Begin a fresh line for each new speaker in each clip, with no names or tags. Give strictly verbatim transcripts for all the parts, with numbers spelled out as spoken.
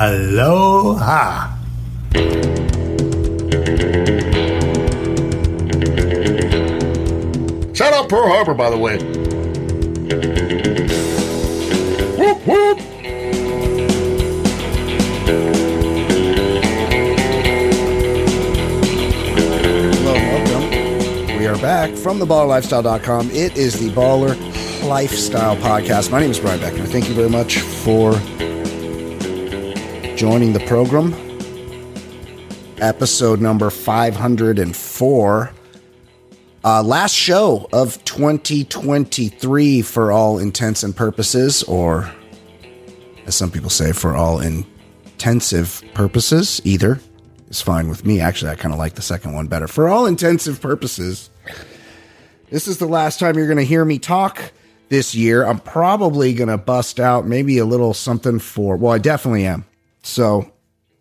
Aloha.
Shout out Pearl Harbor, by the way. Whoop, whoop.
Hello, welcome. We are back from the baller lifestyle dot com. It is the Baller Lifestyle Podcast. My name is Brian Beckner. Thank you very much for joining the program. Episode number five hundred four. Uh, last show of twenty twenty-three for all intents and purposes, or as some people say, for all intensive purposes. Either is fine with me. Actually, I kind of like the second one better. For all intensive purposes, this is the last time you're going to hear me talk this year. I'm probably going to bust out maybe a little something for, well, I definitely am. So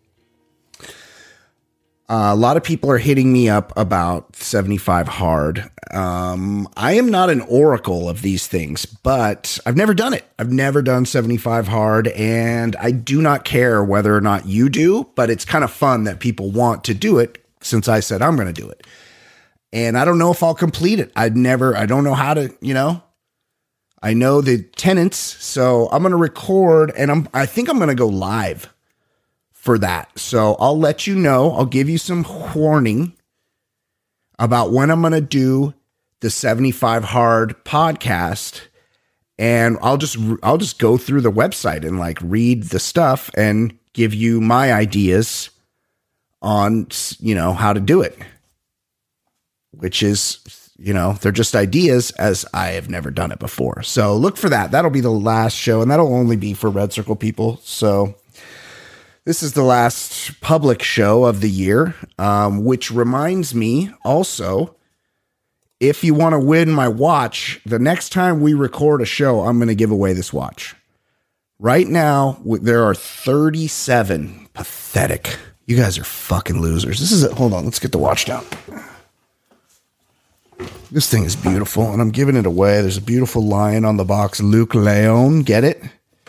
Uh, a lot of people are hitting me up about seventy-five hard. Um, I am not an oracle of these things, but I've never done it. I've never done seventy-five hard, and I do not care whether or not you do, but it's kind of fun that people want to do it since I said I'm going to do it. And I don't know if I'll complete it. I'd never, I don't know how to, you know, I know the tenets, so I'm going to record, and I'm, I think I'm going to go live for that. So I'll let you know. I'll give you some warning about when I'm going to do the seventy-five hard podcast. And I'll just, I'll just go through the website and like read the stuff and give you my ideas on, you know, how to do it, which is, you know, they're just ideas as I have never done it before. So look for that. That'll be the last show, and that'll only be for Red Circle people. So this is the last public show of the year, um, which reminds me also, if you want to win my watch, the next time we record a show, I'm going to give away this watch. Right now, there are thirty-seven. Pathetic. You guys are fucking losers. This is it. Hold on. Let's get the watch down. This thing is beautiful, and I'm giving it away. There's a beautiful lion on the box. Luke Leon. Get it?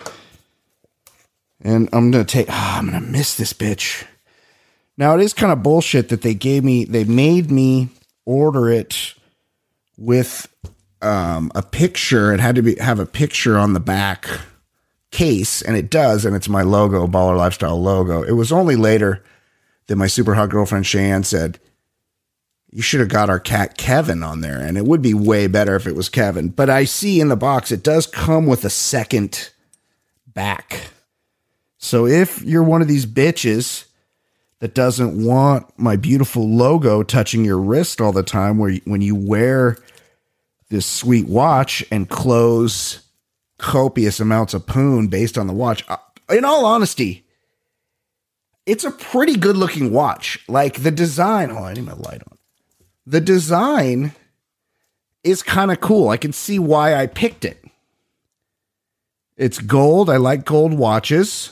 And I'm going to take, oh, I'm going to miss this bitch. Now, it is kind of bullshit that they gave me, they made me order it with um, a picture. It had to be have a picture on the back case, and it does, and it's my logo, Baller Lifestyle logo. It was only later that my super hot girlfriend, Cheyenne, said, you should have got our cat Kevin on there, and it would be way better if it was Kevin. But I see in the box, it does come with a second back. So if you're one of these bitches that doesn't want my beautiful logo touching your wrist all the time, where you, when you wear this sweet watch and close copious amounts of poon based on the watch, in all honesty, it's a pretty good looking watch. Like the design, oh, I need my light on. The design is kind of cool. I can see why I picked it. It's gold. I like gold watches.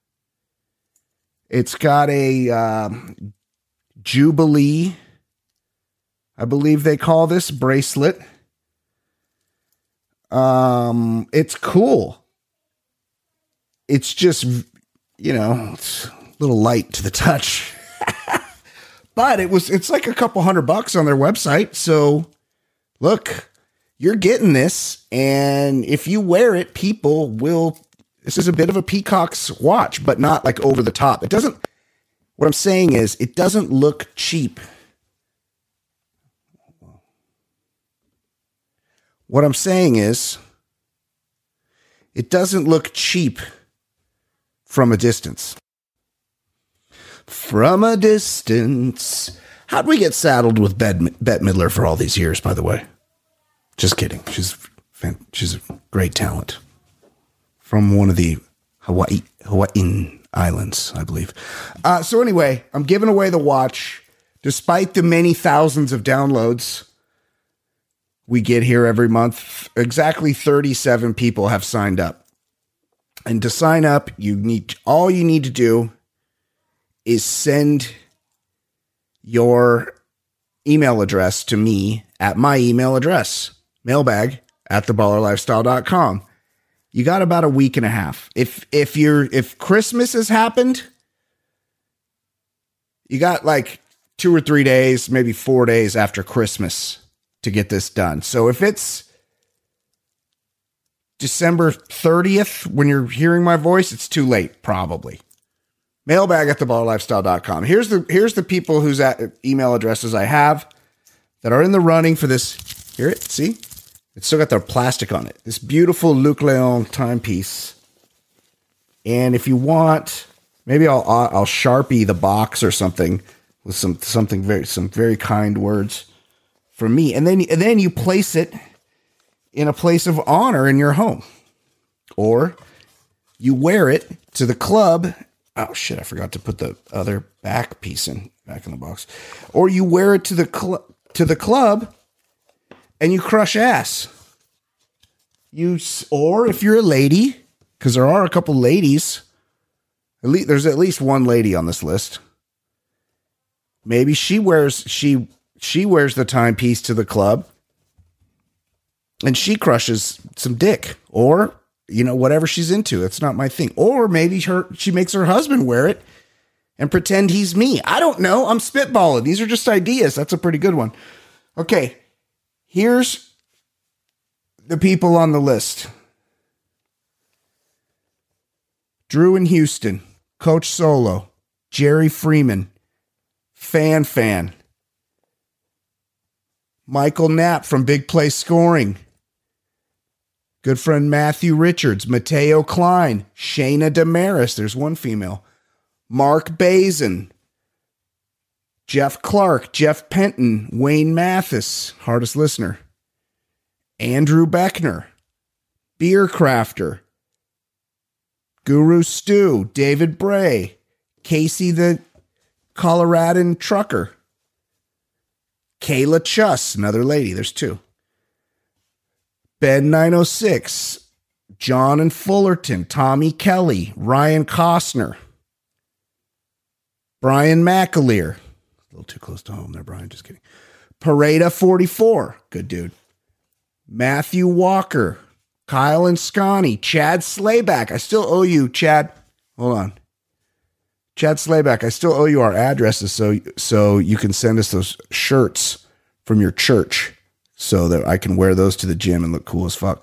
It's got a um, Jubilee, I believe they call this, bracelet. Um, it's cool. It's just, you know, it's a little light to the touch. But it was, it's like a couple hundred bucks on their website. So look, you're getting this. And if you wear it, people will, this is a bit of a Peacock's watch, but not like over the top. It doesn't, what I'm saying is it doesn't look cheap. What I'm saying is it doesn't look cheap from a distance. From a distance. How'd we get saddled with Bette Midler for all these years, by the way? Just kidding. She's she's a great talent. From one of the Hawaii Hawaiian islands, I believe. Uh, so anyway, I'm giving away the watch. Despite the many thousands of downloads we get here every month, exactly thirty-seven people have signed up. And to sign up, you need all you need to do is send your email address to me at my email address, mailbag at the baller lifestyle dot com. You got about a week and a half. If if you're if Christmas has happened, you got like two or three days, maybe four days after Christmas to get this done. So if it's December thirtieth, when you're hearing my voice, it's too late, probably. Mailbag at the baller lifestyle dot com. Here's the here's the people whose email addresses I have that are in the running for this. Hear it? See? It's still got their plastic on it. This beautiful Luc Leon timepiece. And if you want, maybe I'll I'll Sharpie the box or something with some something very some very kind words from me. And then and then you place it in a place of honor in your home. Or you wear it to the club. Oh shit, I forgot to put the other back piece in back in the box. Or you wear it to the cl- to the club and you crush ass. You or if you're a lady, because there are a couple ladies, at least there's at least one lady on this list. Maybe she wears she she wears the timepiece to the club and she crushes some dick, or you know, whatever she's into. It's not my thing. Or maybe her she makes her husband wear it and pretend he's me. I don't know. I'm spitballing. These are just ideas. That's a pretty good one. Okay. Here's the people on the list. Drew in Houston, Coach Solo, Jerry Freeman, Fan Fan, Michael Knapp from Big Play Scoring, good friend Matthew Richards, Mateo Klein, Shayna Damaris, there's one female, Mark Bazin, Jeff Clark, Jeff Penton, Wayne Mathis, hardest listener, Andrew Beckner, Beer Crafter, Guru Stu, David Bray, Casey the Coloradan Trucker, Kayla Chuss, another lady, there's two, Ben nine oh six, John and Fullerton, Tommy Kelly, Ryan Costner, Brian McAleer, a little too close to home there, Brian, just kidding, Pareda forty-four, good dude, Matthew Walker, Kyle and Scotty, Chad Slayback. I still owe you, Chad. Hold on. Chad Slayback, I still owe you our addresses so so you can send us those shirts from your church so that I can wear those to the gym and look cool as fuck.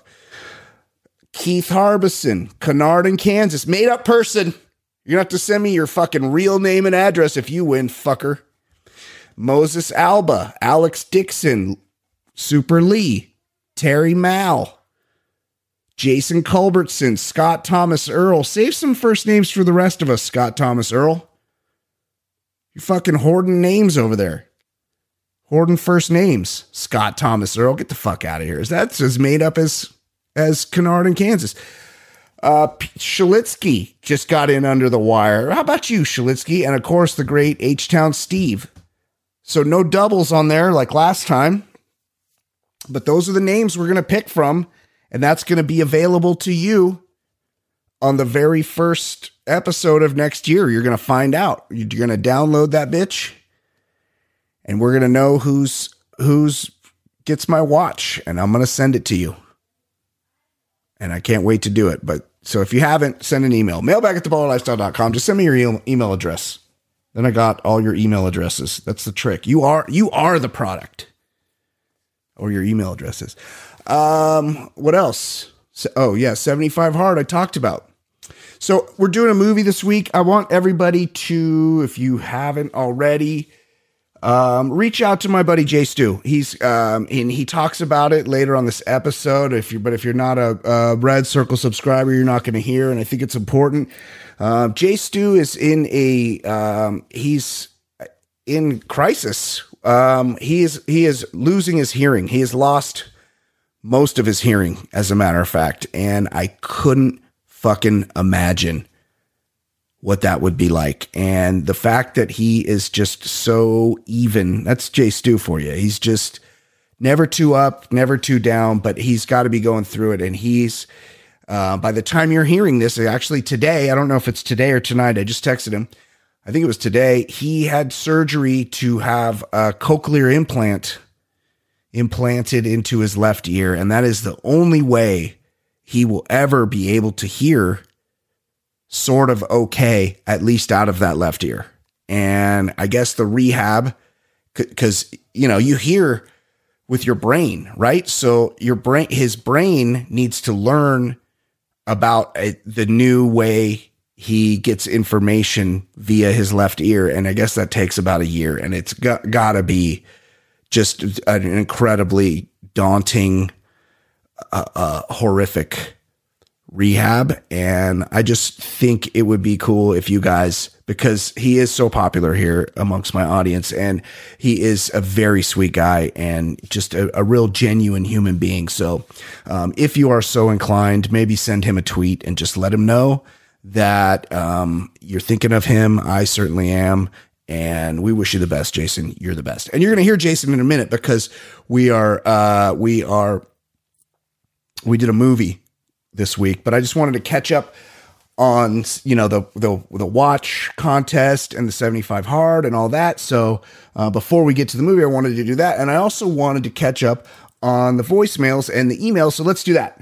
Keith Harbison, Canardan, Kansas. Made up person. You're going to have to send me your fucking real name and address if you win, fucker. Moses Alba, Alex Dixon, Super Lee, Terry Mal, Jason Culbertson, Scott Thomas Earl. Save some first names for the rest of us, Scott Thomas Earl. You're fucking hoarding names over there. Hoarding first names. Scott Thomas Earl. Get the fuck out of here. That's as made up as, as Canardan, Kansas. Uh, Shalitsky just got in under the wire. How about you, Shalitsky? And of course, the great H-Town Steve. So no doubles on there like last time. But those are the names we're going to pick from. And that's going to be available to you on the very first episode of next year. You're going to find out. You're going to download that bitch. And we're going to know who's who's gets my watch. And I'm going to send it to you. And I can't wait to do it. But so if you haven't, send an email. Mailbag at the baller lifestyle dot com. Just send me your e- email address. Then I got all your email addresses. That's the trick. You are you are the product. Or your email addresses. Um, what else? So, oh yeah, seventy-five hard I talked about. So we're doing a movie this week. I want everybody to, if you haven't already, um, reach out to my buddy Jay Stu. He's, um, and he talks about it later on this episode. If you, but if you're not a, a Red Circle subscriber, you're not going to hear. And I think it's important. Uh, Jay Stu is in a, um, he's in crisis. Um, he is, he is losing his hearing. He has lost most of his hearing, as a matter of fact. And I couldn't fucking imagine what that would be like. And the fact that he is just so even, that's Jay Stu for you. He's just never too up, never too down, but he's got to be going through it. And he's, uh, by the time you're hearing this, actually today, I don't know if it's today or tonight. I just texted him. I think it was today. He had surgery to have a cochlear implant implanted into his left ear. And that is the only way he will ever be able to hear sort of okay, at least out of that left ear. And I guess the rehab, because, you know, you hear with your brain, right? So your brain, his brain needs to learn about a, the new way he gets information via his left ear. And I guess that takes about a year, and it's got, gotta be just an incredibly daunting, uh, uh, horrific rehab. And I just think it would be cool if you guys, because he is so popular here amongst my audience, and he is a very sweet guy and just a, a real genuine human being. So um, if you are so inclined, maybe send him a tweet and just let him know that um, you're thinking of him. I certainly am. And we wish you the best, Jason. You're the best. And you're going to hear Jason in a minute, because we are, uh, we are, we did a movie this week, but I just wanted to catch up on, you know, the, the, the watch contest and the seventy-five hard and all that. So, uh, before we get to the movie, I wanted to do that. And I also wanted to catch up on the voicemails and the emails. So let's do that.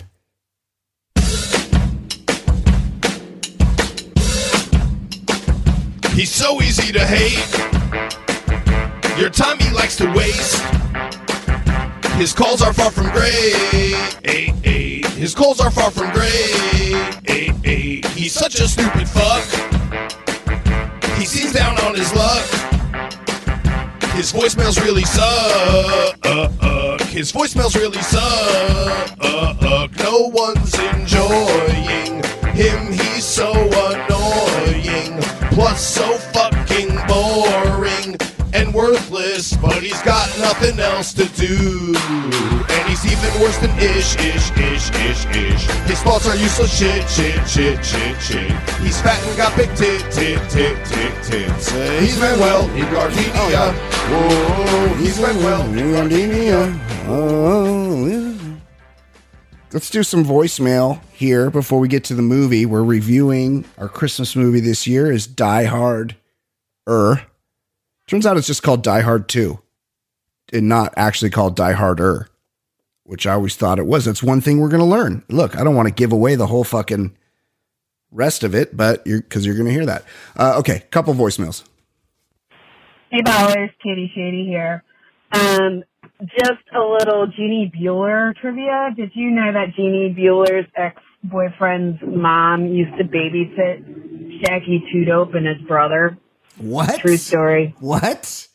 He's so easy to hate. Your time he likes to waste. His calls are far from great. His calls are far from great. He's such a stupid fuck. He seems down on his luck. His voicemails really suck. His voicemails really suck. No one's enjoying him. He's so annoying. Plus so fucking boring and worthless, but he's got nothing else to do. And he's even worse than ish, ish, ish, ish, ish. His thoughts are useless shit, shit, shit, shit, shit. He's fat and got big tit, tit, tit, tit, tits. Uh, he's Manuel in Gardenia. Whoa, he's Manuel in Gardenia.
Oh, let's do some voicemail here before we get to the movie. We're reviewing our Christmas movie this year is Die Hard. Er. Turns out it's just called Die Hard two and not actually called Die Harder, which I always thought it was. That's one thing we're going to learn. Look, I don't want to give away the whole fucking rest of it, but you're, cause you're going to hear that. Uh, okay. Couple voicemails.
Hey, Bowers, Katie Shady here. Um, just a little Jeannie Bueller trivia. Did you know that Jeannie Bueller's ex-boyfriend's mom used to babysit Shaggy Two Dope and his brother?
What?
True story.
What?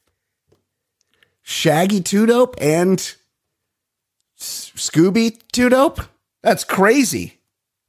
Shaggy Two Dope and S- Scooby Two Dope? That's crazy.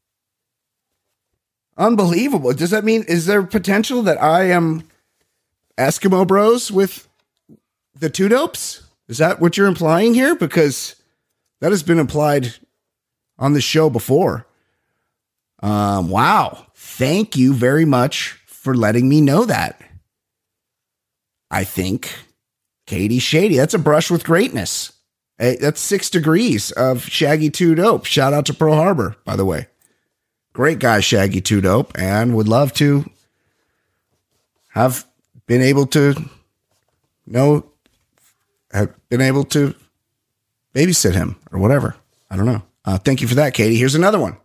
Unbelievable. Does that mean, is there potential that I am Eskimo Bros with the Two Dopes? Is that what you're implying here? Because that has been implied on the show before. Um, wow. Thank you very much for letting me know that. I think Katie Shady, that's a brush with greatness. Hey, that's six degrees of Shaggy Two Dope. Shout out to Pearl Harbor, by the way. Great guy, Shaggy Two Dope, and would love to have been able to know, have been able to babysit him or whatever. I don't know. Uh, thank you for that, Katie. Here's another one.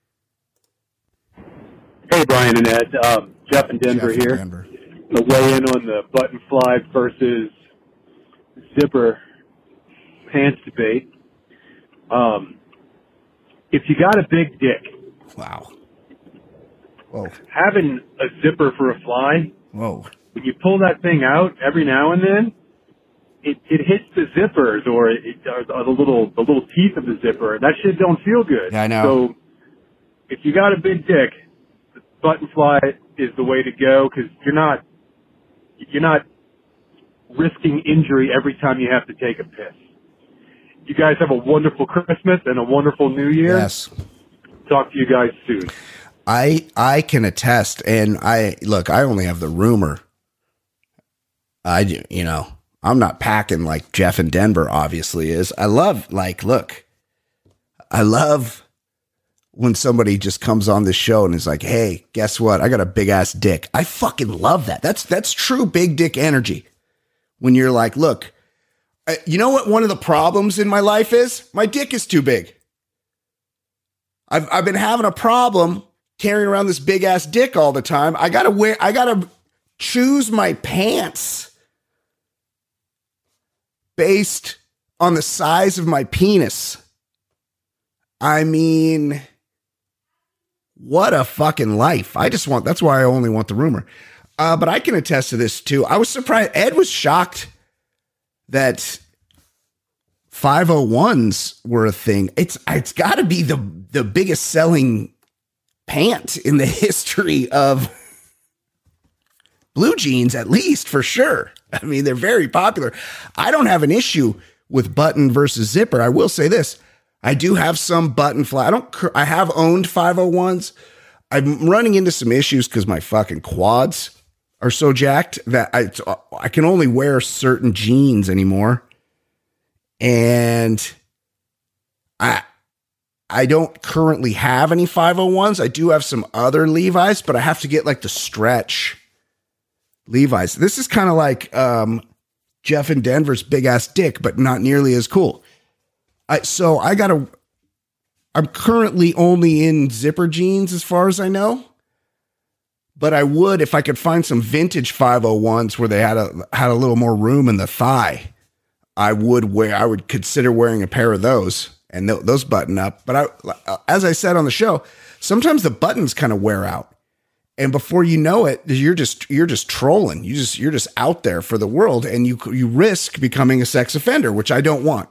Hey, Brian and Ed. Um, Jeff in Denver
Jeff in
here.
Denver.
To weigh in on the button fly versus zipper pants debate. Um, if you got a big dick,
Wow. Whoa.
having a zipper for a fly,
Whoa.
when you pull that thing out every now and then, it, it hits the zippers or, it, or the little the little teeth of the zipper, and that shit don't feel good.
Yeah, I know.
So if you got a big dick, the button fly is the way to go, because you're not you're not risking injury every time you have to take a piss. You guys have a wonderful Christmas and a wonderful New Year.
Yes.
Talk to you guys soon.
I I can attest, and I look, I only have the rumor. I do, you know, I'm not packing like Jeff in Denver obviously is. I love, like, look, I love when somebody just comes on this show and is like, hey, guess what? I got a big ass dick. I fucking love that. That's, that's true big dick energy. When you're like, look, I, you know what one of the problems in my life is? My dick is too big. I've I've been having a problem carrying around this big ass dick all the time. I gotta wear. I gotta choose my pants based on the size of my penis. I mean, what a fucking life. I just want, that's why I only want the rumor. Uh, but I can attest to this too. I was surprised. Ed was shocked that five oh ones were a thing. It's, it's gotta be the, the biggest selling pant in the history of blue jeans, at least for sure. I mean, they're very popular. I don't have an issue with button versus zipper. I will say this. I do have some button fly. I don't, I have owned five oh ones. I'm running into some issues because my fucking quads are so jacked that I, I can only wear certain jeans anymore. And I, I don't currently have any five oh ones. I do have some other Levi's, but I have to get like the stretch Levi's. This is kind of like um, Jeff in Denver's big ass dick, but not nearly as cool. I, so I gotta, I'm currently only in zipper jeans as far as I know, but I would, if I could find some vintage five oh ones where they had a, had a little more room in the thigh, I would wear, I would consider wearing a pair of those and th- those button up. But I, as I said on the show, sometimes the buttons kind of wear out, and before you know it, you're just, you're just trolling. You just, you're just out there for the world, and you, you risk becoming a sex offender, which I don't want.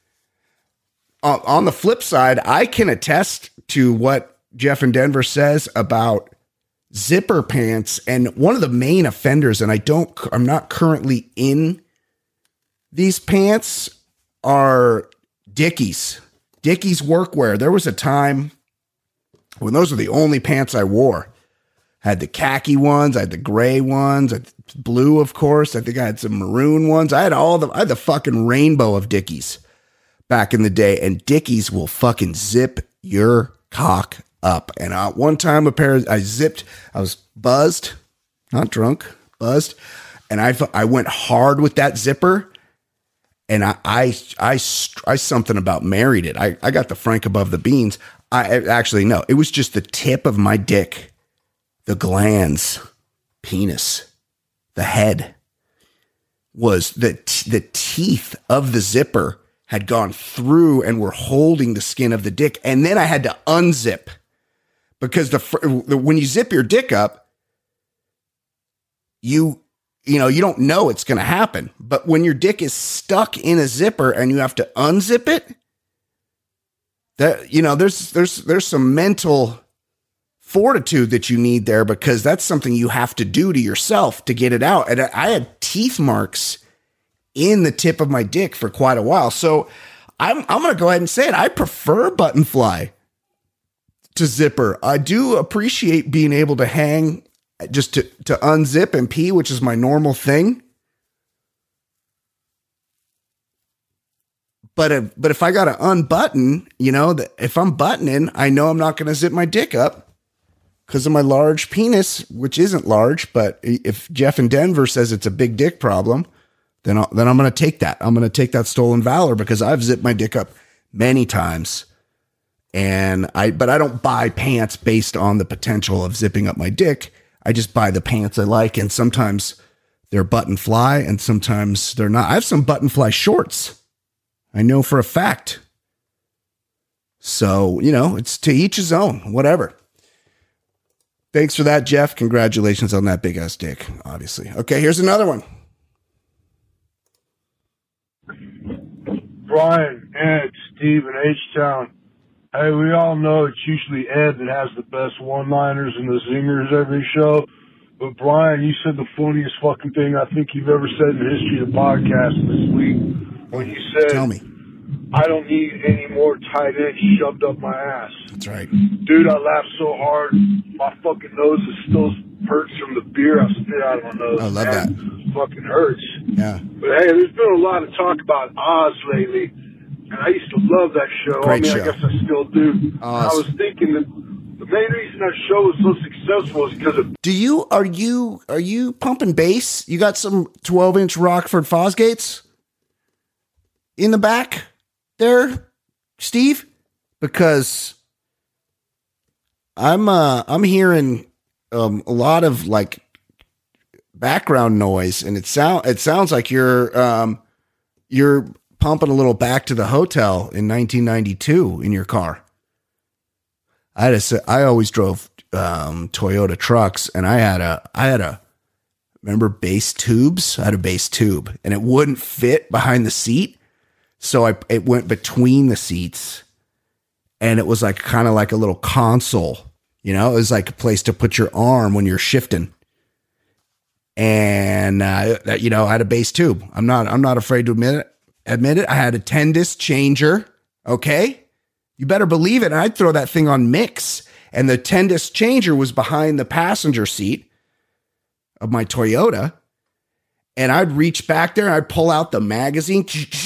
Uh, on the flip side, I can attest to what Jeff in Denver says about zipper pants. And one of the main offenders, and I don't, I'm not currently in these pants, are Dickies. Dickies workwear. There was a time when those were the only pants I wore. I had the khaki ones, I had the gray ones, I had blue, of course. I think I had some maroon ones. I had all the, I had the fucking rainbow of Dickies back in the day, and Dickies will fucking zip your cock up. And uh, one time a pair, of, I zipped, I was buzzed, not drunk, buzzed. And I, I went hard with that zipper, and I, I, I, I something about married it. I, I got the Frank above the beans. I actually, no, it was just the tip of my dick, the glands, penis, the head was the, the teeth of the zipper had gone through and were holding the skin of the dick. And then I had to unzip because the, the when you zip your dick up, you, you know, you don't know it's going to happen. But when your dick is stuck in a zipper and you have to unzip it, that, you know, there's, there's, there's some mental fortitude that you need there, because that's something you have to do to yourself to get it out. And I had teeth marks in the tip of my dick for quite a while. So I'm, I'm going to go ahead and say it. I prefer button fly to zipper. I do appreciate being able to hang just to, to unzip and pee, which is my normal thing. But, if, but if I got to unbutton, you know, that if I'm buttoning, I know I'm not going to zip my dick up because of my large penis, which isn't large. But if Jeff in Denver says it's a big dick problem, then, I'll, then I'm going to take that. I'm going to take that stolen valor, because I've zipped my dick up many times. And I, but I don't buy pants based on the potential of zipping up my dick. I just buy the pants I like. And sometimes they're button fly and sometimes they're not. I have some button fly shorts, I know for a fact. So, you know, it's to each his own, whatever. Thanks for that, Jeff. Congratulations on that big ass dick, obviously. Okay, here's another one.
Brian, Ed, Steve, and H-Town. Hey, we all know it's usually Ed that has the best one-liners and the zingers every show. But Brian, you said the funniest fucking thing I think you've ever said in the history of the podcast this week when you said,
Tell me.
I don't need any more tight ends shoved up my ass.
That's right.
Dude, I laughed so hard, my fucking nose is still hurts from the beer I spit out of my nose.
I love that.
Fucking hurts.
Yeah.
But hey, there's been a lot of talk about Oz lately, and I used to love that show.
Great
I mean,
show.
I guess I still do.
Oz.
I was thinking that the main reason that show was so successful is because of...
Do you, are you, are you pumping bass? You got some twelve inch Rockford Fosgates in the back there, Steve? Because I'm uh I'm hearing um a lot of like background noise, and it sound it sounds like you're um you're pumping a little Back to the Hotel in nineteen ninety-two in your car. I had a, I always drove um, Toyota trucks, and I had a I had a remember bass tubes. I had a bass tube, and it wouldn't fit behind the seat, so I it went between the seats, and it was like kind of like a little console. You know, it was like a place to put your arm when you're shifting. And uh, you know, I had a bass tube. I'm not I'm not afraid to admit it. Admit it. I had a ten disc changer. Okay, you better believe it. And I'd throw that thing on mix, and the ten disc changer was behind the passenger seat of my Toyota. And I'd reach back there, and I'd pull out the magazine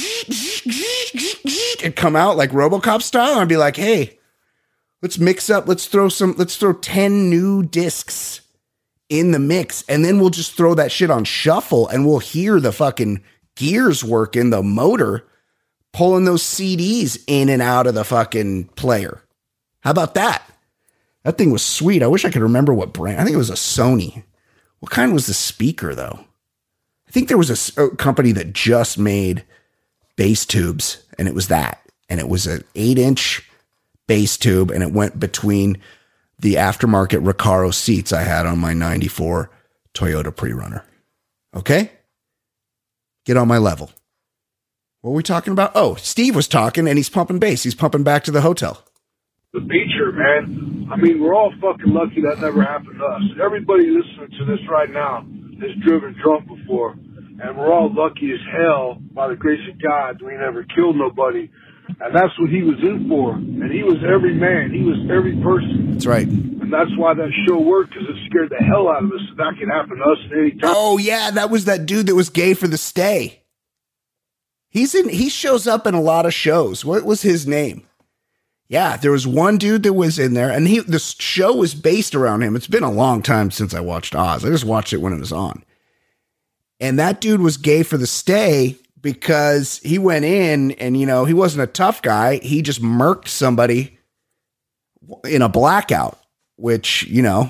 and come out like RoboCop style. And I'd be like, "Hey, let's mix up. Let's throw some. Let's throw ten new discs in the mix, and then we'll just throw that shit on shuffle, and we'll hear the fucking gears working, the motor pulling those C Ds in and out of the fucking player. How about that? That thing was sweet. I wish I could remember what brand. I think it was a Sony. What kind was the speaker though? I think there was a, a company that just made bass tubes, and it was that, and it was an eight inch bass tube, and it went between the aftermarket Recaro seats I had on my ninety-four Toyota Pre-Runner. Okay? Get on my level. What were we talking about? Oh, Steve was talking, and he's pumping bass. He's pumping Back to the Hotel.
The Beecher, man. I mean, we're all fucking lucky that never happened to us. Everybody listening to this right now has driven drunk before, and we're all lucky as hell, by the grace of God, we never killed nobody. And that's what he was in for. And he was every man. He was every person.
That's right.
And that's why that show worked, because it scared the hell out of us. That could happen to us at any time.
Oh, yeah. That was that dude that was gay for the stay. He's in, he shows up in a lot of shows. What was his name? Yeah, there was one dude that was in there, and he, the show was based around him. It's been a long time since I watched Oz. I just watched it when it was on. And that dude was gay for the stay, because he went in and, you know, he wasn't a tough guy. He just murked somebody in a blackout, which, you know,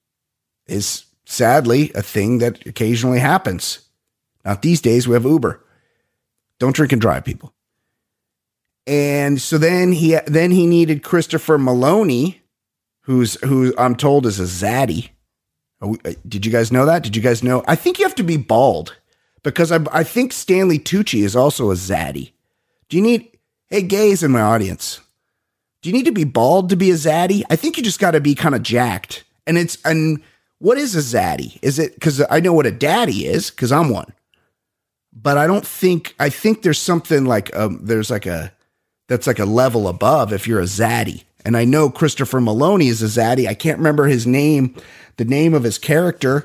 is sadly a thing that occasionally happens. Not these days. We have Uber. Don't drink and drive, people. And so then he then he needed Christopher Maloney, who's who I'm told is a zaddy. Did you guys know that? Did you guys know? I think you have to be bald. Because I, I think Stanley Tucci is also a zaddy. Do you need, hey, gays in my audience, do you need to be bald to be a zaddy? I think you just got to be kind of jacked. And it's, and what is a zaddy? Is it, because I know what a daddy is, because I'm one. But I don't think, I think there's something like, um, there's like a, that's like a level above if you're a zaddy. And I know Christopher Maloney is a zaddy. I can't remember his name, the name of his character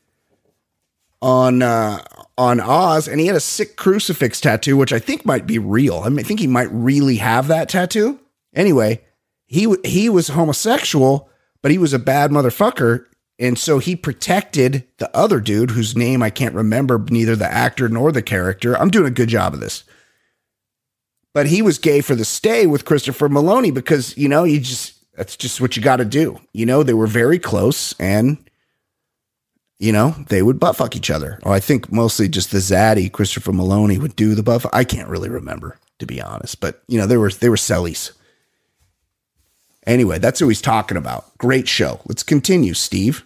on, uh, on Oz, and he had a sick crucifix tattoo, which I think might be real. I, mean, I think he might really have that tattoo. Anyway, he he was homosexual, but he was a bad motherfucker, and so he protected the other dude whose name I can't remember, neither the actor nor the character. I'm doing a good job of this. But he was gay for the stay with Christopher Maloney because, you know, you just that's just what you got to do. You know, they were very close, and you know, they would butt fuck each other. Or I think mostly just the zaddy, Christopher Maloney, would do the butt fuck. I can't really remember, to be honest. But, you know, they were they were sellies. Anyway, that's who he's talking about. Great show. Let's continue, Steve.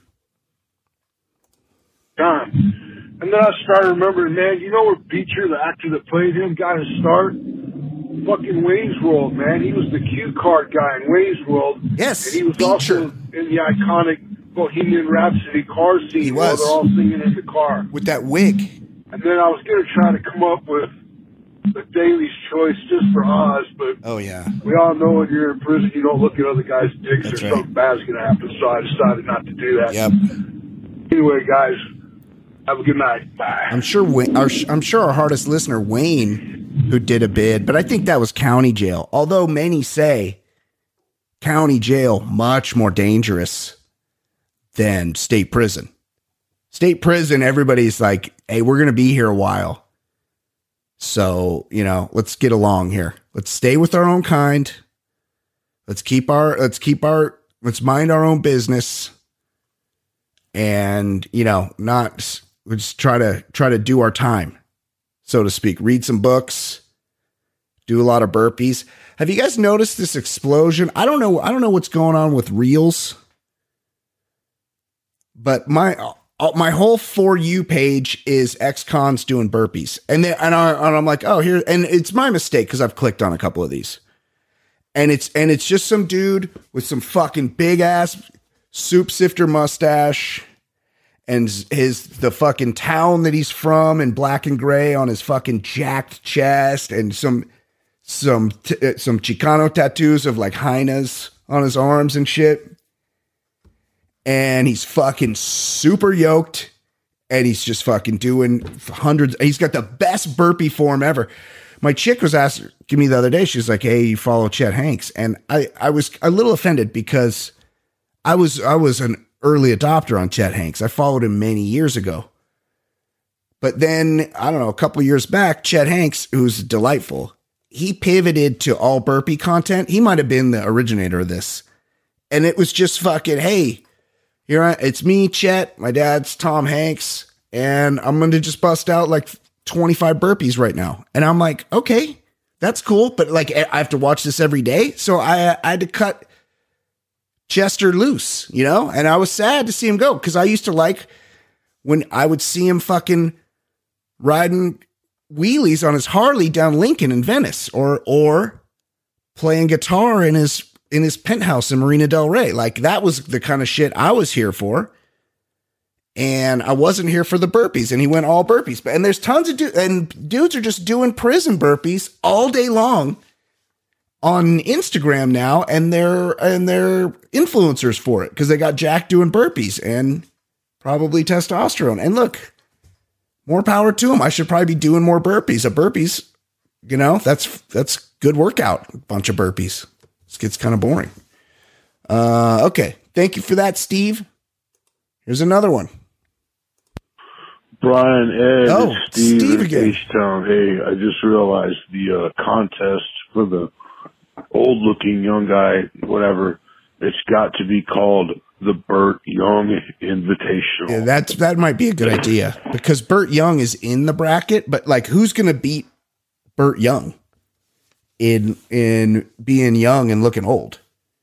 Time. And then I started remembering, man, you know where Beecher, the actor that played him, got his start? Fucking Wayne's World, man. He was the cue card guy in Wayne's World.
Yes,
and he was
Beecher.
also in the iconic Bohemian Rhapsody car scene.
He
where
was.
They're all singing in the car.
With that wig.
And then I was going to try to come up with a Daly's Choice just for Oz, but
oh yeah,
we all know when you're in prison, you don't look at other guys' dicks
That's
or
right.
something bad's going to happen, so I decided not to do that.
Yep.
Anyway, guys, have a good night. Bye.
I'm sure Wayne, our, I'm sure our hardest listener, Wayne, who did a bid, but I think that was county jail. Although many say county jail much more dangerous than state prison. State prison, everybody's like, hey, we're going to be here a while. So, you know, let's get along here. Let's stay with our own kind. Let's keep our, let's keep our, let's mind our own business and, you know, not, let's try to try to do our time, so to speak. Read some books, do a lot of burpees. Have you guys noticed this explosion? I don't know. I don't know what's going on with Reels, but my my whole For You page is ex-cons doing burpees, and they, and, I, and I'm like, oh, here, and it's my mistake because I've clicked on a couple of these, and it's and it's just some dude with some fucking big ass soup sifter mustache, and his the fucking town that he's from in black and gray on his fucking jacked chest, and some. Some t- some Chicano tattoos of like hyenas on his arms and shit. And he's fucking super yoked. And he's just fucking doing hundreds. He's got the best burpee form ever. My chick was asking me the other day. She was like, hey, you follow Chet Hanks? And I, I was a little offended because I was I was an early adopter on Chet Hanks. I followed him many years ago. But then, I don't know, a couple of years back, Chet Hanks, who's delightful, he pivoted to all burpee content. He might have been the originator of this. And it was just fucking, hey, here I, it's me, Chet. My dad's Tom Hanks. And I'm going to just bust out like twenty-five burpees right now. And I'm like, okay, that's cool. But like, I have to watch this every day. So I, I had to cut Chester loose, you know? And I was sad to see him go because I used to like when I would see him fucking riding wheelies on his Harley down Lincoln in Venice, or or playing guitar in his in his penthouse in Marina del Rey. Like that was the kind of shit I was here for. And I wasn't here for the burpees, and he went all burpees. But and there's tons of dudes, and dudes are just doing prison burpees all day long on Instagram now, and they're and they're influencers for it because they got Jack doing burpees and probably testosterone. And look, more power to him. I should probably be doing more burpees. A burpees, you know, that's that's good workout. A bunch of burpees. This gets kind of boring. Uh, okay. Thank you for that, Steve. Here's another one.
Brian, Ed,
oh,
it's Steve,
Steve
in
again.
H-Town. Hey, I just realized the uh, contest for the old-looking young guy, whatever, it's got to be called the Burt Young Invitational.
Yeah, that's that might be a good idea because Burt Young is in the bracket, but like, who's going to beat Burt Young in in being young and looking old?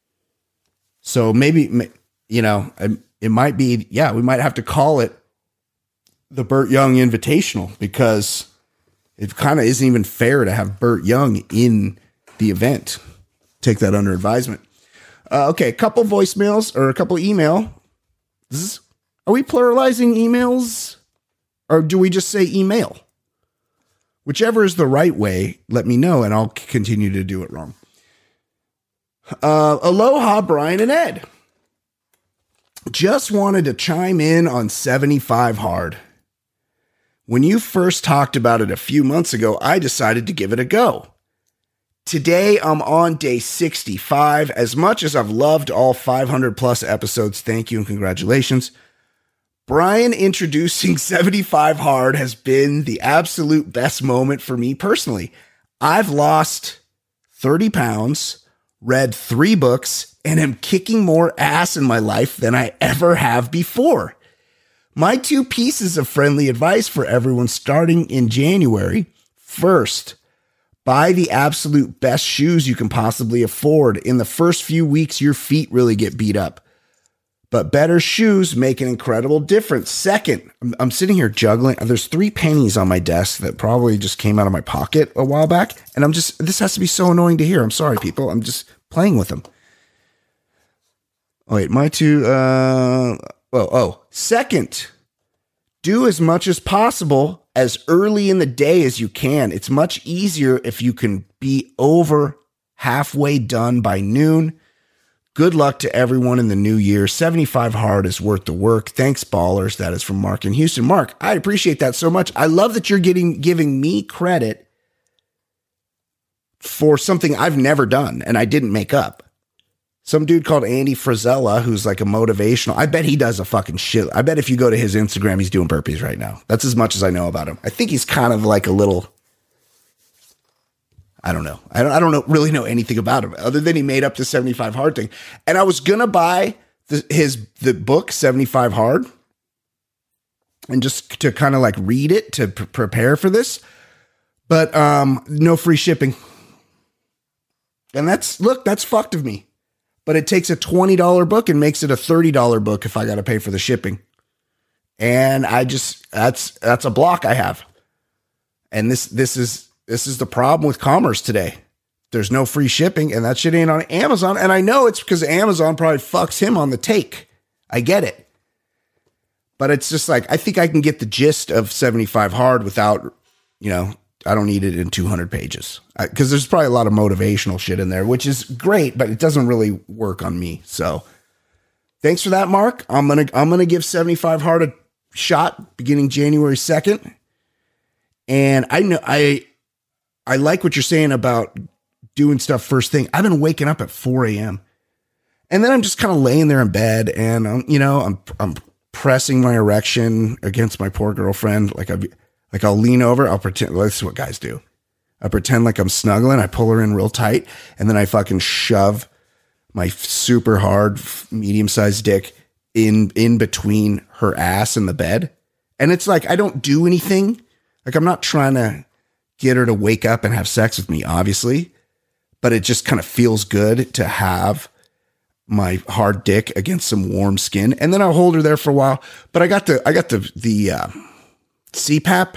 So maybe, you know, it might be, yeah, we might have to call it the Burt Young Invitational because it kind of isn't even fair to have Burt Young in the event. Take that under advisement. Uh, okay, a couple voicemails or a couple email. Are we pluralizing emails or do we just say email? Whichever is the right way, let me know and I'll continue to do it wrong. Uh, aloha, Brian and Ed. Just wanted to chime in on seventy-five hard. When you first talked about it a few months ago, I decided to give it a go. Today, I'm on day sixty-five. As much as I've loved all five hundred plus episodes, thank you and congratulations. Brian introducing seventy-five hard has been the absolute best moment for me personally. I've lost thirty pounds, read three books, and am kicking more ass in my life than I ever have before. My two pieces of friendly advice for everyone starting in January. First, buy the absolute best shoes you can possibly afford. In the first few weeks, your feet really get beat up. But better shoes make an incredible difference. Second, I'm, I'm sitting here juggling. There's three pennies on my desk that probably just came out of my pocket a while back. And I'm just, this has to be so annoying to hear. I'm sorry, people. I'm just playing with them. Oh, wait, my two, uh, oh, oh. Second, do as much as possible as early in the day as you can. It's much easier if you can be over halfway done by noon. Good luck to everyone in the new year. seventy-five hard is worth the work. Thanks, ballers. That is from Mark in Houston. Mark, I appreciate that so much. I love that you're getting giving me credit for something I've never done and I didn't make up. Some dude called Andy Frizella, who's like a motivational. I bet he does a fucking shit. I bet if you go to his Instagram, he's doing burpees right now. That's as much as I know about him. I think he's kind of like a little, I don't know. I don't, I don't know, really know anything about him other than he made up the seventy-five hard thing. And I was going to buy the, his, the book seventy-five hard and just to kind of like read it to pr- prepare for this, but um, no free shipping. And that's, look, that's fucked of me, but it takes a twenty dollars book and makes it a thirty dollars book if I got to pay for the shipping. And I just, that's, that's a block I have. And this, this is, This is the problem with commerce today. There's no free shipping, and that shit ain't on Amazon. And I know it's because Amazon probably fucks him on the take. I get it. But it's just like, I think I can get the gist of seventy-five hard without, you know, I don't need it in two hundred pages. Because there's probably a lot of motivational shit in there, which is great, but it doesn't really work on me. So thanks for that, Mark. I'm going to I'm gonna give seventy-five hard a shot beginning January second. And I know I... I like what you're saying about doing stuff first thing. I've been waking up at four a.m. and then I'm just kind of laying there in bed and I'm, you know, I'm, I'm pressing my erection against my poor girlfriend. Like I, like I'll lean over. I'll pretend. Well, this is what guys do. I pretend like I'm snuggling. I pull her in real tight and then I fucking shove my super hard, medium sized dick in, in between her ass and the bed. And it's like, I don't do anything. Like I'm not trying to get her to wake up and have sex with me, obviously, but it just kind of feels good to have my hard dick against some warm skin. And then I'll hold her there for a while, but I got the, I got the, the, uh, C PAP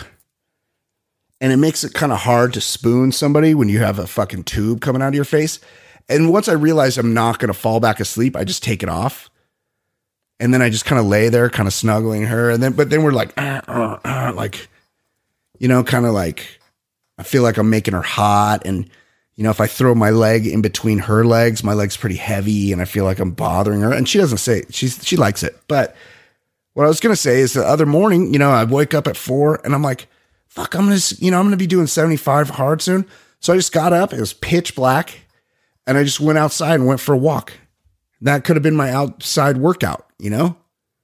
and it makes it kind of hard to spoon somebody when you have a fucking tube coming out of your face. And once I realize I'm not going to fall back asleep, I just take it off. And then I just kind of lay there, kind of snuggling her. And then, but then we're like, uh, uh, uh, like, you know, kind of like, I feel like I'm making her hot. And, you know, if I throw my leg in between her legs, my leg's pretty heavy and I feel like I'm bothering her. And she doesn't say she's, she likes it. But what I was going to say is the other morning, you know, I wake up at four and I'm like, fuck, I'm going to, you know, I'm going to be doing seventy-five hard soon. So I just got up. It was pitch black and I just went outside and went for a walk. That could have been my outside workout, you know,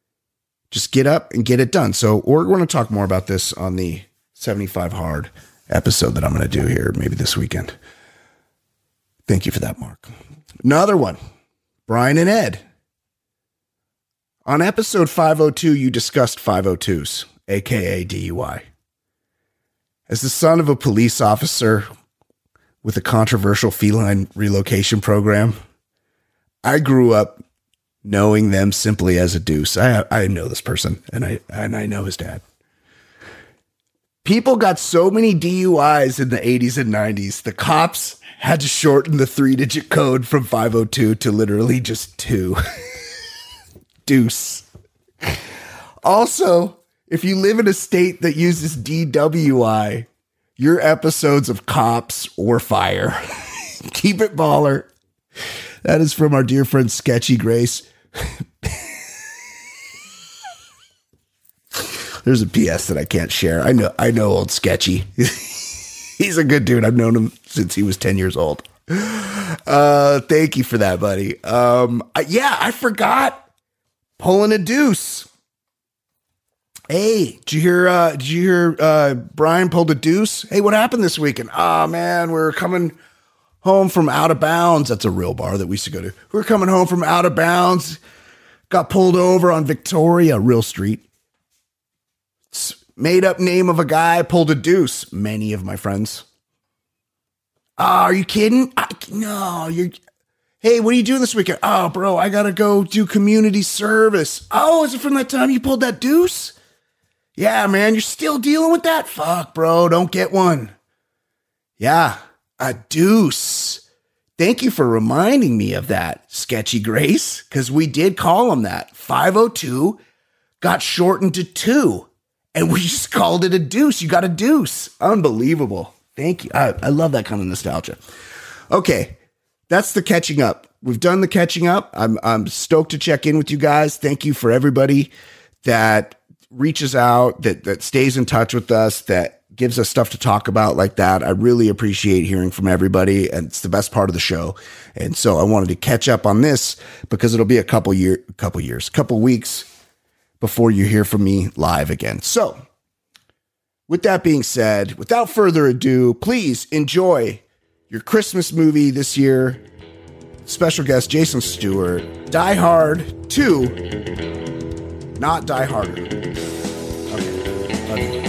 just get up and get it done. So we're going to talk more about this on the seventy-five hard episode that I'm going to do here maybe this weekend. Thank you for that, Mark. Another one, Brian and Ed. On episode five oh two, you discussed five oh twos, aka D U I. As the son of a police officer with a controversial feline relocation program, I grew up knowing them simply as a deuce. I I know this person, and I and I know his dad. People got so many D U Is in the eighties and nineties, the cops had to shorten the three-digit code from five oh two to literally just two. Deuce. Also, if you live in a state that uses D W I, your episodes of Cops or Fire. Keep it baller. That is from our dear friend Sketchy Grace. There's a P S that I can't share. I know, I know old Sketchy. He's a good dude. I've known him since he was ten years old. Uh, thank you for that, buddy. Um, I, yeah, I forgot pulling a deuce. Hey, did you hear, uh, did you hear, uh, Brian pulled a deuce? Hey, what happened this weekend? Oh man, we're coming home from Out of Bounds. That's a real bar that we used to go to. We're coming home from Out of Bounds. Got pulled over on Victoria, real street. Made up name of a guy, pulled a deuce. Many of my friends. Oh, are you kidding? I, no, you're. Hey, what are you doing this weekend? Oh, bro, I gotta go do community service. Oh, is it from that time you pulled that deuce? Yeah, man, you're still dealing with that? Fuck, bro, don't get one. Yeah, a deuce. Thank you for reminding me of that, Sketchy Grace, because we did call him that. five oh two got shortened to two. And we just called it a deuce. You got a deuce. Unbelievable. Thank you. I, I love that kind of nostalgia. Okay. That's the catching up. We've done the catching up. I'm, I'm stoked to check in with you guys. Thank you for everybody that reaches out, that, that stays in touch with us, that gives us stuff to talk about like that. I really appreciate hearing from everybody, and it's the best part of the show. And so I wanted to catch up on this because it'll be a couple year, couple years, couple weeks before you hear from me live again. So with that being said, without further ado, please enjoy your Christmas movie this year. Special guest Jason Stewart. Die Hard two. Not Die Harder. Okay. Love you.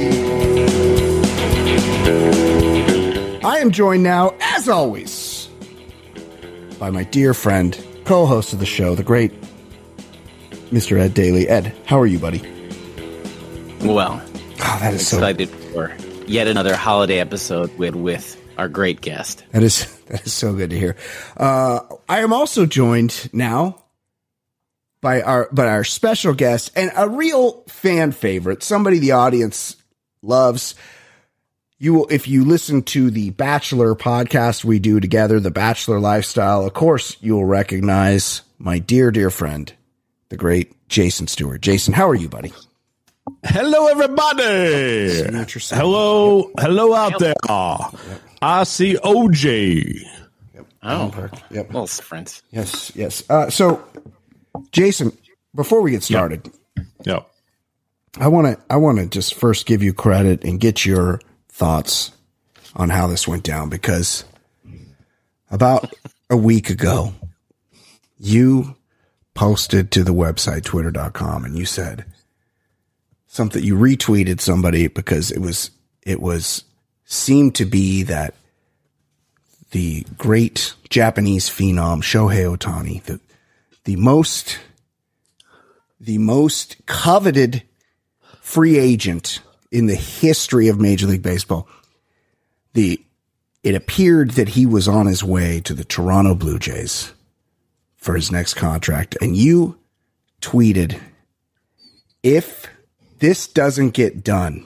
Bye. I am joined now, as always, by my dear friend, co-host of the show, the great Mister Ed Daly. Ed, how are you, buddy?
Well,
oh, that is
excited
so
for yet another holiday episode with with our great guest.
That is that is so good to hear. Uh, I am also joined now by our by our special guest and a real fan favorite, somebody the audience loves. You will, if you listen to the Bachelor podcast we do together, The Bachelor Lifestyle, of course you will recognize my dear, dear friend, the great Jason Stewart. Jason, how are you, buddy?
Hello, everybody. Hello, hello out there. I see O J.
Yep.
Oh,
yep.
Well, friends.
Yes, yes. Uh, so, Jason, before we get started,
yep.
I want to I want to just first give you credit and get your thoughts on how this went down, because about a week ago, you posted to the website twitter dot com and you said something. You retweeted somebody because it was it was seemed to be that the great Japanese phenom Shohei Ohtani, the the most the most coveted free agent in the history of Major League Baseball, the it appeared that he was on his way to the Toronto Blue Jays for his next contract, and you tweeted, "If this doesn't get done,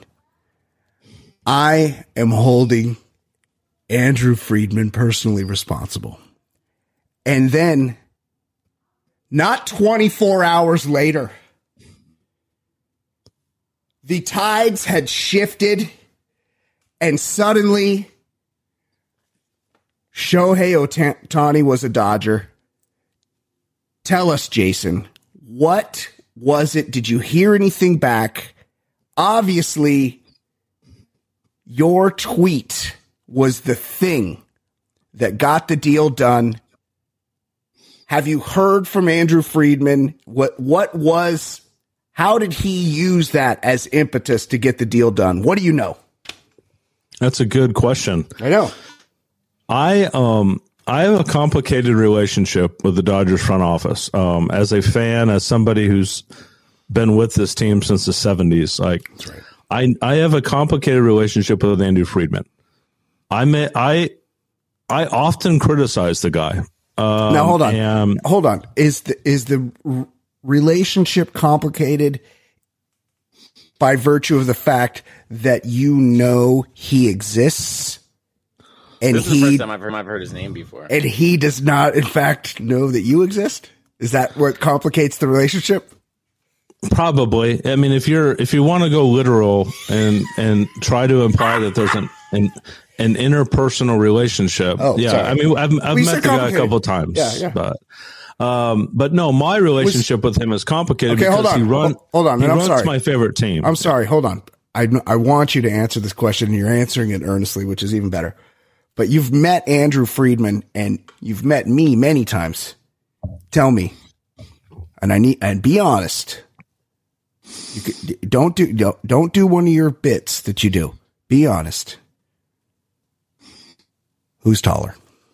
I am holding Andrew Friedman personally responsible." And then, not twenty-four hours later, the tides had shifted, and suddenly Shohei Ohtani was a Dodger. Tell us, Jason, what was it? Did you hear anything back? Obviously, your tweet was the thing that got the deal done. Have you heard from Andrew Friedman? What what was, how did he use that as impetus to get the deal done? What do you know?
That's a good question.
I know.
I um I have a complicated relationship with the Dodgers front office. Um, as a fan, as somebody who's been with this team since the seventies, like
That's right.
I I have a complicated relationship with Andrew Friedman. I may I I often criticize the guy. Um,
now hold on,
and,
hold on. Is the is the r- relationship complicated by virtue of the fact that you know he exists, and
This is
he
the first time I've heard, I've heard his name before.
and he does not, in fact, know that you exist? Is that what complicates the relationship?
Probably. I mean, if you're if you want to go literal and and try to imply that there's an an, an interpersonal relationship,
Oh,
yeah.
sorry.
I mean, I've I've
We
met
said
the guy a
complicated.
couple of times,
Yeah, yeah.
but um, but no, my relationship with him is complicated
Okay,
because
hold on.
he run
Hold- hold on,
he
and I'm
runs
sorry.
my favorite team.
I'm sorry. Hold on. I I want you to answer this question, and you're answering it earnestly, which is even better. But you've met Andrew Friedman, and you've met me many times. Tell me, and I need and be honest. You could, don't do don't, don't do one of your bits that you do. Be honest. Who's taller?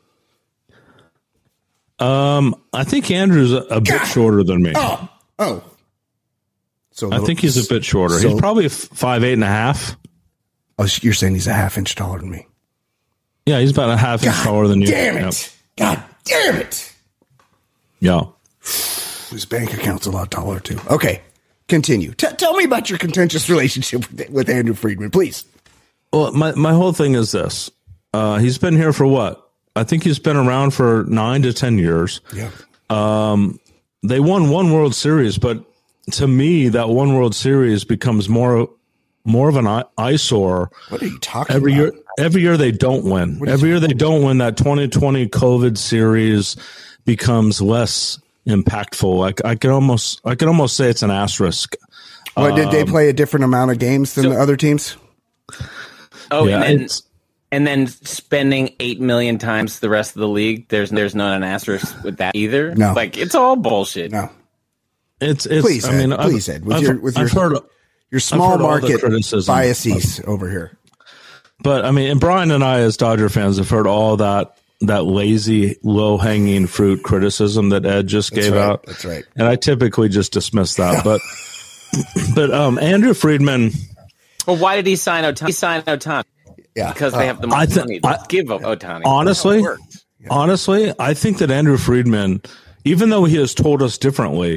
Um, I think Andrew's a, a bit shorter than me.
Oh, oh. So
I think he's a bit shorter.
so-
he's probably f- five eight and a half.
Oh, you're saying he's a half inch taller than me.
Yeah, he's about a half inch taller than you.
Damn
Yep.
it! God damn it!
Yeah.
His bank account's a lot taller too. Okay, continue. T- tell me about your contentious relationship with, with Andrew Friedman, please.
Well, my, my whole thing is this. Uh, he's been here for what? I think he's been around for nine to ten years.
Yeah.
Um, they won one World Series, but to me, that one World Series becomes more more of an eye- eyesore.
What are you talking
Every
about?
year, every year they don't win.
What is
Every
it?
year they don't win. That twenty twenty COVID series becomes less impactful. Like I could almost, I could almost say it's an asterisk.
What, did they
Um,
play a different amount of games than
so-
the other teams?
Oh,
yeah,
and then
it's-
and then spending eight million times the rest of the league. There's there's not an asterisk with that either.
No.
Like it's all bullshit.
No.
It's it's.
Please,
I
Ed,
mean,
please,
I've,
Ed, with
I've,
your with your
I've heard,
your small
heard all the
market
criticism.
biases over here.
But I mean, and Brian and I, as Dodger fans, have heard all that that lazy, low hanging fruit criticism that Ed just
That's
gave
right.
out.
That's right.
And I typically just dismiss that. But but um, Andrew Friedman.
Well, why did he sign Otani? He signed Otani
Yeah,
because they have the
I
money.
th-
Let's
I-
give Otani.
Honestly,
That's how it works.
honestly, I think that Andrew Friedman, even though he has told us differently,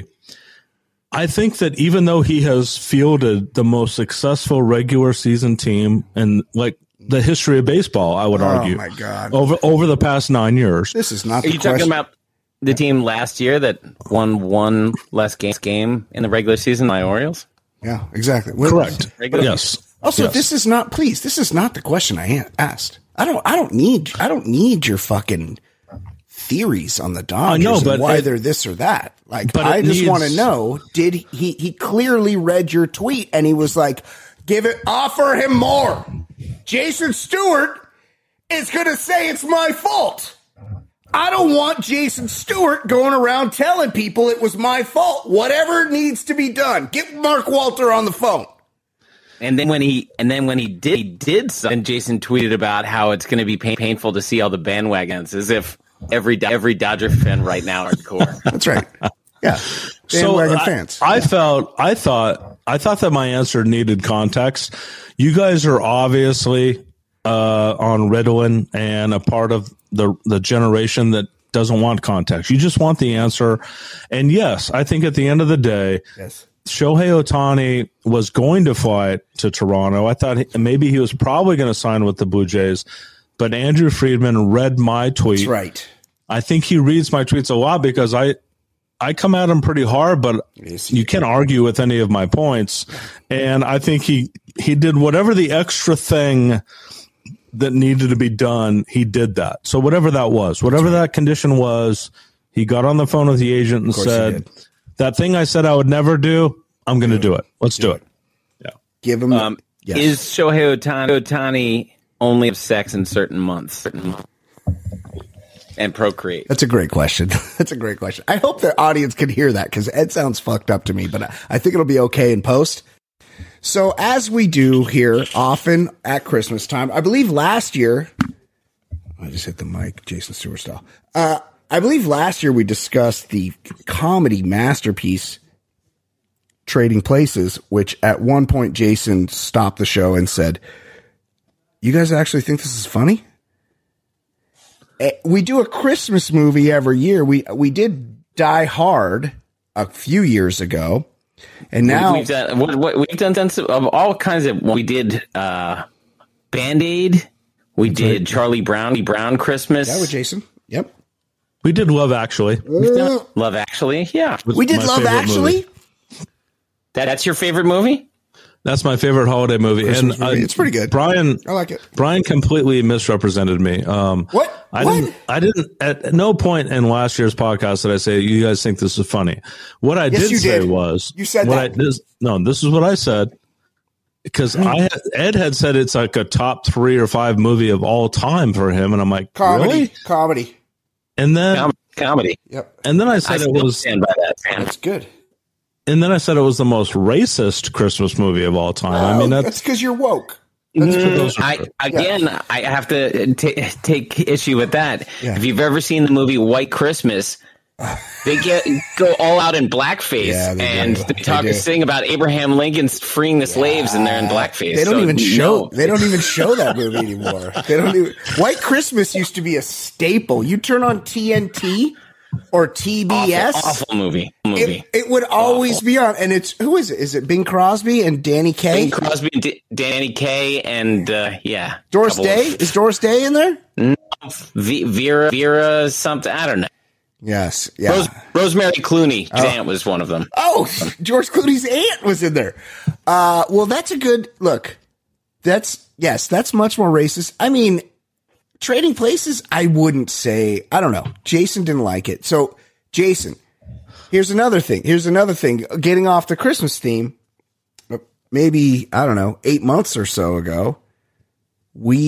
I think that even though he has fielded the most successful regular season team in like the history of baseball, I would
Oh,
argue,
my God.
over over the past nine years.
This is not
Are
the
you
question.
talking about the team last year that won one less game, game in the regular season, my Orioles?
Yeah, exactly. Well,
Correct.
Regular
Yes.
Also,
Yes.
this is not. Please, this is not the question I a- asked. I don't. I don't need. I don't need your fucking theories on the Dodgers
know,
and
but
why
it-
they're this or that. Like,
but
I
it
just
needs-
want to know. Did he? He clearly read your tweet and he was like, "Give it. Offer him more." Jason Stewart is going to say it's my fault. I don't want Jason Stewart going around telling people it was my fault. Whatever needs to be done. Get Mark Walter on the phone.
And then when he and then when he did he did so, and Jason tweeted about how it's going to be pain, painful to see all the bandwagons, as if every every Dodger fan right now are hardcore.
That's right. Yeah.
So
Bandwagon
I,
fans.
I felt, I thought, I thought that my answer needed context. You guys are obviously uh, on Ritalin and a part of the the generation that doesn't want context. You just want the answer. And yes, I think at the end of the day,
Yes.
Shohei Ohtani was going to fly to Toronto. I thought he, maybe he was probably going to sign with the Blue Jays, but Andrew Friedman read my tweet.
That's right.
I think he reads my tweets a lot because I, I come at him pretty hard, but
Yes,
you can't argue with any of my points. And I think he, he did whatever the extra thing that needed to be done. He did that. So whatever that was, whatever that condition was, he got on the phone with the agent and
course he
said,
did.
that thing I said I would never do, I'm going to do it. Let's do it. Yeah.
Give him.
Um,
yes.
Is Shohei Ohtani, Ohtani only have sex in certain months, certain months and procreate?
That's a great question. That's a great question. I hope the audience can hear that because Ed sounds fucked up to me, but I, I think it'll be okay in post. So as we do here often at Christmas time, I believe last year, I just hit the mic, Jason Stewart style. Uh, I believe last year we discussed the comedy masterpiece Trading Places, which at one point Jason stopped the show and said, "You guys actually think this is funny?" Eh, We do a Christmas movie every year. We we did Die Hard a few years ago, and now
we've done what, what, we've done, done some, of all kinds of. We did uh, Band Aid. We did Charlie Brown, Brown Christmas.
yeah, with Jason. Yep,
We did Love Actually.
We've done Love Actually. Yeah,
we did
my
Love
favorite
Actually.
movie.
that, that's your favorite movie.
That's my favorite holiday movie.
Christmas
and
movie.
uh,
It's pretty good.
Brian,
I like it.
Brian completely misrepresented me. Um,
What?
I
What?
didn't. I didn't. At no point in last year's podcast did I say you guys think this is funny. What I
Yes,
did
you
say
did.
was
You said
what
that.
I, this, no, this is what I said because I had, Ed had said it's like a top three or five movie of all time for him, and I'm like,
Comedy,
really?
comedy.
And then
Com- comedy.
Yep,
and then I
I
said it
still
was,
stand by that. Man.
that's good.
and then I said it was the most racist Christmas movie of all time. I mean,
Oh,
that's
that's because you're woke. That's
those are
I
true.
again, I have to t- take issue with that.
Yeah.
If you've ever seen the movie White Christmas, they get go all out in blackface
Yeah, they
and
do.
they
They
talk
do.
sing about Abraham Lincoln's freeing the slaves, and they're in blackface.
They don't
So,
even show.
no.
They don't even show that movie anymore. They don't even. White Christmas used to be a staple. You turn on T N T or T B S.
Awful, awful movie. Movie.
It, it would always be on, and it's who is it? Is it Bing Crosby and Danny Kaye?
Bing Crosby, D- Danny Kaye, and uh, yeah,
Doris
couple
Day?
of-
Is Doris Day in there?
V- Vera, Vera, something. I don't know.
Yes. Yeah.
Rose, Rosemary Clooney's aunt was one of them.
Oh, George Clooney's aunt was in there. Uh, well, that's a good look. That's yes, that's much more racist. I mean, Trading Places, I wouldn't say. I don't know. Jason didn't like it. So, Jason, here's another thing. Here's another thing. Getting off the Christmas theme, maybe I don't know, eight months or so ago, we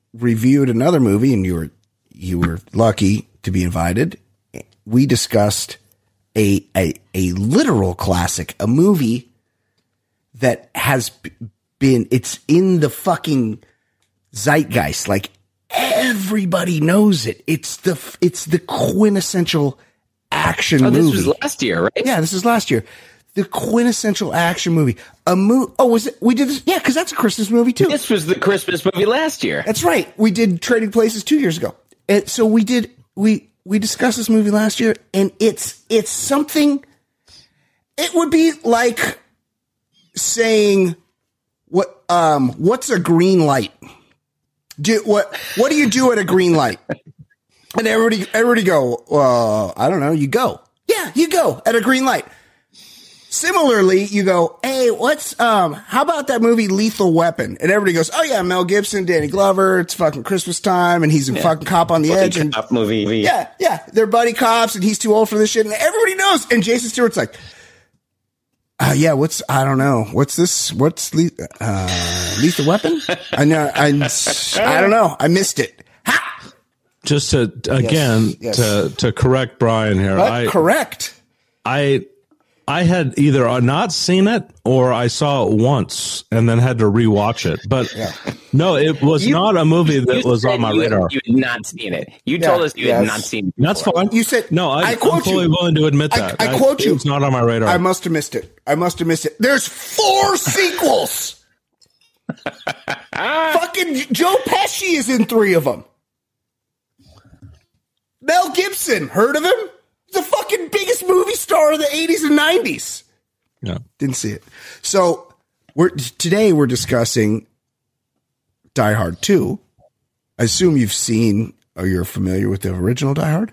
reviewed another movie, and you were you were lucky to be invited. We discussed a a a literal classic, a movie that has been it's in the fucking zeitgeist. Like everybody knows it. It's the it's the quintessential action
oh,
movie.
This was last year, right?
Yeah, this is last year. The quintessential action movie. A movie. Oh, was it? We did this. Yeah, because that's a Christmas movie too.
This was the Christmas movie last year.
That's right. We did Trading Places two years ago. And so we did. We we discussed this movie last year, and it's it's something. It would be like saying, "What um what's a green light? Do what what do you do at a green light?" And everybody everybody go, "Well, I don't know. You go. Yeah, you go at a green light." Similarly, you go, hey, what's, um, how about that movie Lethal Weapon? And everybody goes, oh yeah, Mel Gibson, Danny Glover, it's fucking Christmas time, and he's a yeah. fucking cop on the
buddy
edge. And
cop movie.
Yeah, yeah, they're buddy cops, and he's too old for this shit, and everybody knows. And Jason Stewart's like, uh, yeah, what's, I don't know, what's this, what's, le- uh, Lethal Weapon? I know, I, I don't know, I missed it. Ha!
Just to, again, yes, yes. to, to correct Brian here.
But
I,
correct.
I, I had either not seen it or I saw it once and then had to rewatch it. But yeah. no, it was you, not a movie that was on my
you,
radar.
You had not seen it. You yeah, told us you yes. had not seen it before.
That's fine.
You said
no. I,
I quote
I'm fully
you.
willing to admit that.
I, I quote
I,
you.
It's not on my radar.
I must have missed it. I must have missed it. There's four sequels. Fucking Joe Pesci is in three of them. Mel Gibson, heard of him? The fucking biggest movie star of the eighties and nineties.
Yeah.
Didn't see it. So we're today we're discussing Die Hard two. I assume you've seen or you're familiar with the original Die Hard?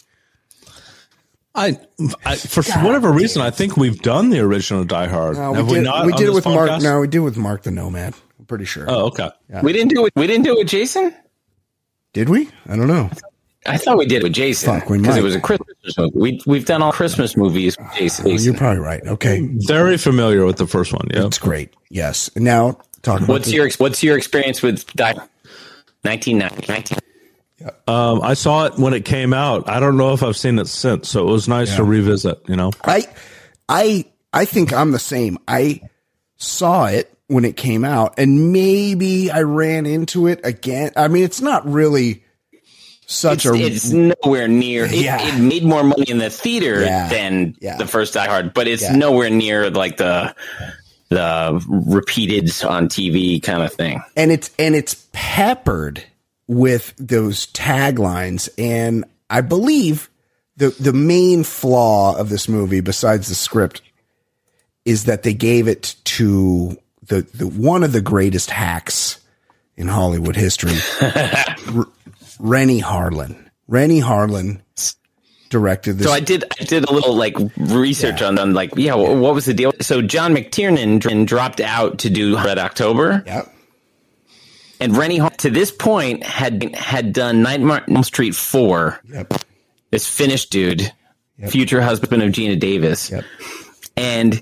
I, I for God whatever damn. reason, I think we've done the original Die Hard.
No, we
Have
did,
we not?
We did it with
podcast?
Mark. No, we did it with Mark the Nomad. I'm pretty sure.
Oh, okay.
Yeah.
We didn't do it. We didn't do it with Jason.
Did we? I don't know.
I thought we did it with Jason because it was a Christmas movie. We, we've done all Christmas movies with Jason.
Oh, you're probably right. Okay.
Very familiar with the first one. Yeah.
It's great. Yes. Now, talk about
What's the- your What's your experience with Die nineteen ninety?
Yeah.
Um, I saw it when it came out. I don't know if I've seen it since, so it was nice yeah. to revisit, you know?
I, I, I think I'm the same. I saw it when it came out, and maybe I ran into it again. I mean, it's not really... Such
it's,
a
it's nowhere near. It,
yeah.
it made more money in the theater
yeah.
than
yeah.
the first Die Hard, but it's
yeah.
nowhere near like the the repeated on T V kind of thing.
And it's and it's peppered with those taglines. And I believe the the main flaw of this movie, besides the script, is that they gave it to the, the one of the greatest hacks in Hollywood history. R- Rennie Harlin. Rennie Harlin directed this.
So I did I did a little like research yeah. on them. Like, yeah, what was the deal? So John McTiernan dropped out to do Red October.
Yep.
And Rennie Harlin, to this point, had had done Nightmare on Elm Street four.
Yep.
This Finnish dude,
yep. future
husband of Gina Davis.
Yep.
And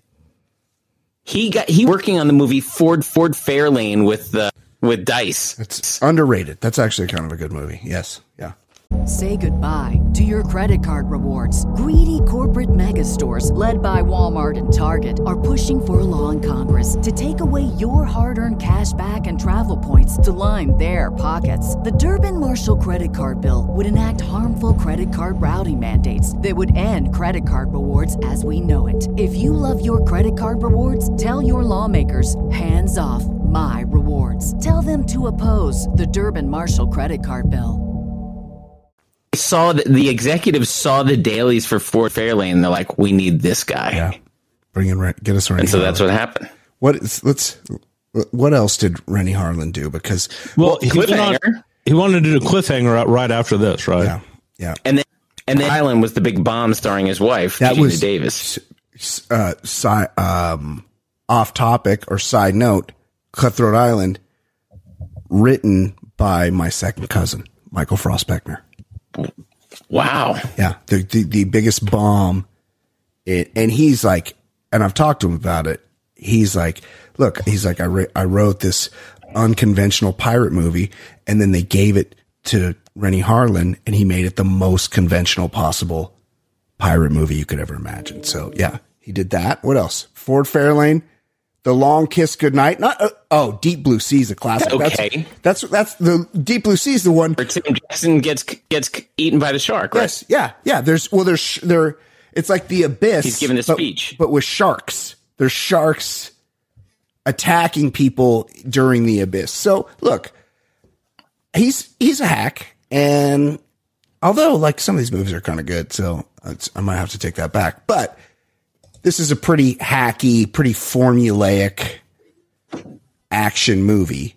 he got he working on the movie Ford Ford Fairlane with the. With Dice.
It's underrated. That's actually kind of a good movie. Yes. Yeah.
Say goodbye to your credit card rewards. Greedy corporate mega stores, led by Walmart and Target, are pushing for a law in Congress to take away your hard-earned cash back and travel points to line their pockets. The Durbin-Marshall credit card bill would enact harmful credit card routing mandates that would end credit card rewards as we know it. If you love your credit card rewards, tell your lawmakers, hands off my rewards. Tell them to oppose the Durbin-Marshall credit card bill.
Saw the, the executives saw the dailies for Ford Fairlane. They're like, we need this guy.
Yeah, bring in, get us Rennie.
And so
Harlin.
That's what happened.
What is, let's. What else did Rennie Harlin do? Because
well, well he, cliffhanger. he wanted to do a cliffhanger right after this, right?
Yeah, yeah.
And then and then Island was the big bomb starring his wife,
that
Gina
was
Davis.
Uh, si- um, off topic or side note, Cutthroat Island, written by my second cousin, Michael Frost Beckner.
Wow.
Yeah. The, the, the biggest bomb. It, and he's like, and I've talked to him about it. he's like, look, he's like, I, re- I wrote this unconventional pirate movie, and then they gave it to Rennie Harlin, and he made it the most conventional possible pirate movie you could ever imagine. So yeah, he did that. What else? Ford Fairlane, The Long Kiss Goodnight. Not uh, oh, Deep Blue Sea is a classic.
Okay,
that's, that's that's the Deep Blue Sea is the one
where Tim Jackson gets gets eaten by the shark. Right?
Yes, yeah, yeah. There's well, there's there. It's like The Abyss.
He's giving a
but,
speech,
but with sharks. There's sharks attacking people during The Abyss. So look, he's he's a hack, and although like some of these movies are kind of good, so it's, I might have to take that back. But this is a pretty hacky, pretty formulaic action movie.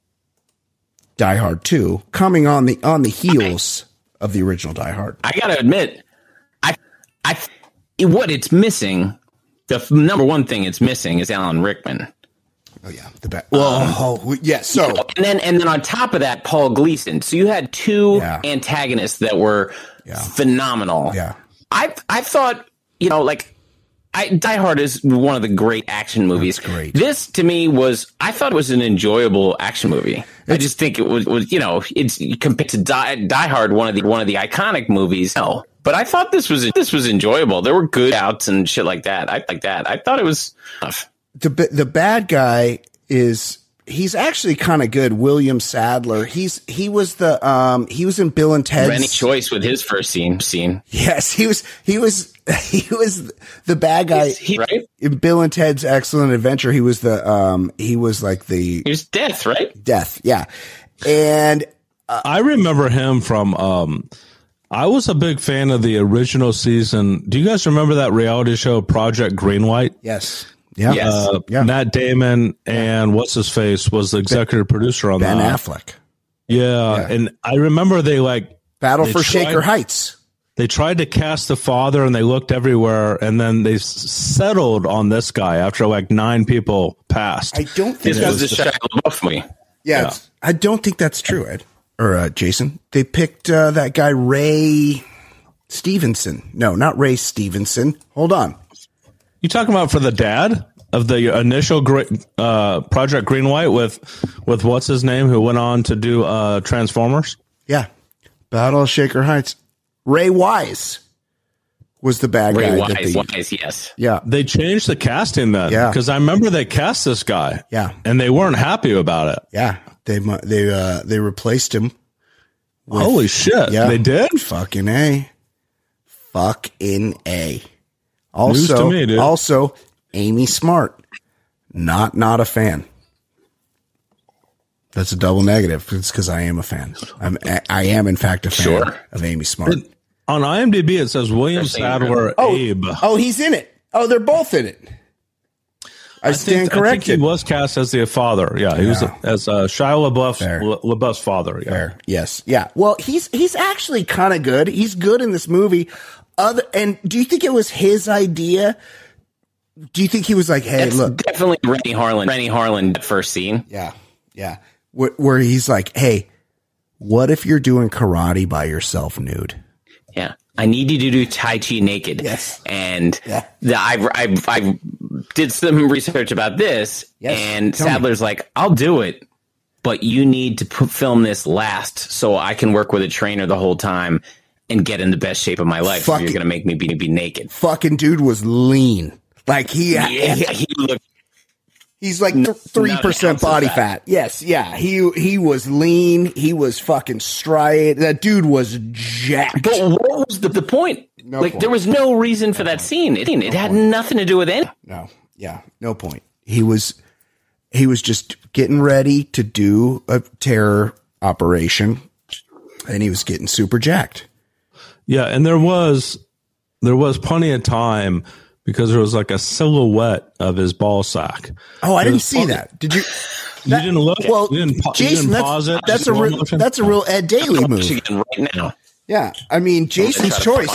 Die Hard two, coming on the on the heels of the original Die Hard.
I gotta admit, I I what it's missing. The f- number one thing it's missing is Alan Rickman.
Oh yeah, the best. Well, um, oh yeah. So
you know, and then and then on top of that, Paul Gleason. So you had two
yeah.
antagonists that were
yeah.
phenomenal.
Yeah,
I I thought you know like I Die Hard is one of the great action movies.
That's great.
This to me was I thought it was an enjoyable action movie. It's, I just think it was, was you know it's compared to Die, Die Hard, one of the one of the iconic movies. No. But I thought this was this was enjoyable. There were good outs and shit like that. I like that. I thought it was tough.
The the bad guy is he's actually kind of good. William Sadler. He's he was the um he was in Bill and Ted's.
Rennie Choice with his first scene scene.
Yes, he was he was he was the bad guy
he, right?
in Bill and Ted's Excellent Adventure. He was the um he was like the
he was Death, right?
Death, yeah. And
uh, I remember him from um. I was a big fan of the original season. Do you guys remember that reality show, Project Greenlight?
Yes. Yeah.
Yes.
Uh,
yeah.
Matt Damon and what's his face was the executive ben, producer on
Ben
that.
Ben Affleck.
Yeah, yeah. And I remember they like
Battle
they
for
tried,
Shaker Heights.
They tried to cast the father and they looked everywhere and then they s- settled on this guy after like nine people passed.
I don't think
this was the Shia LaBeouf movie.
Yeah. yeah. I don't think that's true, Ed. Or uh, Jason, they picked uh, that guy Ray Stevenson. No, not Ray Stevenson. Hold on.
You talking about for the dad of the initial uh, Project Greenlight with with what's his name who went on to do uh, Transformers?
Yeah, Battle of Shaker Heights. Ray Wise was the bad
Ray
guy.
Wise,
that they,
Wise, yes.
Yeah,
they changed the casting then.
Yeah,
because I remember they cast this guy.
Yeah,
and they weren't happy about it.
Yeah. They they uh they replaced him.
With, Holy shit! Yeah, they did.
Fucking a, fucking a. Also,
News to me, dude.
Also, Amy Smart, not not a fan. That's a double negative. It's because I am a fan. I'm I am in fact a fan
sure.
of Amy Smart.
It, on IMDb, it says William Sadler,
oh,
Abe.
Oh, he's in it. Oh, they're both in it. I, I stand
think,
corrected.
I think he was cast as the father. Yeah, he yeah. was a, as uh, Shia LaBeouf's, LaBeouf's father. Yeah.
Fair. Yes. Yeah. Well, he's he's actually kind of good. He's good in this movie. Other and do you think it was his idea? Do you think he was like, "Hey,
That's
look"?
Definitely Rennie Harlin. Rennie Harlin first scene.
Yeah. Yeah. Where, where he's like, "Hey, what if you're doing karate by yourself nude?"
Yeah. I need you to do Tai Chi naked.
Yes.
And
yeah.
the, I, I, I did some research about this,
yes.
and
Tell
Sadler's
me.
like, I'll do it, but you need to put, film this last so I can work with a trainer the whole time and get in the best shape of my life. Fucking, you're going to make me be, be naked.
Fucking dude was lean. Like he,
yeah,
he,
he looked.
He's like three percent body fat. fat. Yes, yeah. He he was lean. He was fucking striated. That dude was jacked.
But what was the, the point?
No
like
point.
There was no reason for that scene. It, it
no
had
point.
nothing to do with it.
No, yeah, no point. He was he was just getting ready to do a terror operation, and he was getting super jacked.
Yeah, and there was there was plenty of time. Because there was like a silhouette of his ball sack.
Oh, I didn't see funny. that. Did you?
That, you didn't look.
Well,
you didn't, pa-
Jason,
you didn't
that's,
pause it.
That's a re- that's a real Ed Daly move.
Right now.
Yeah, I mean Jason's choice.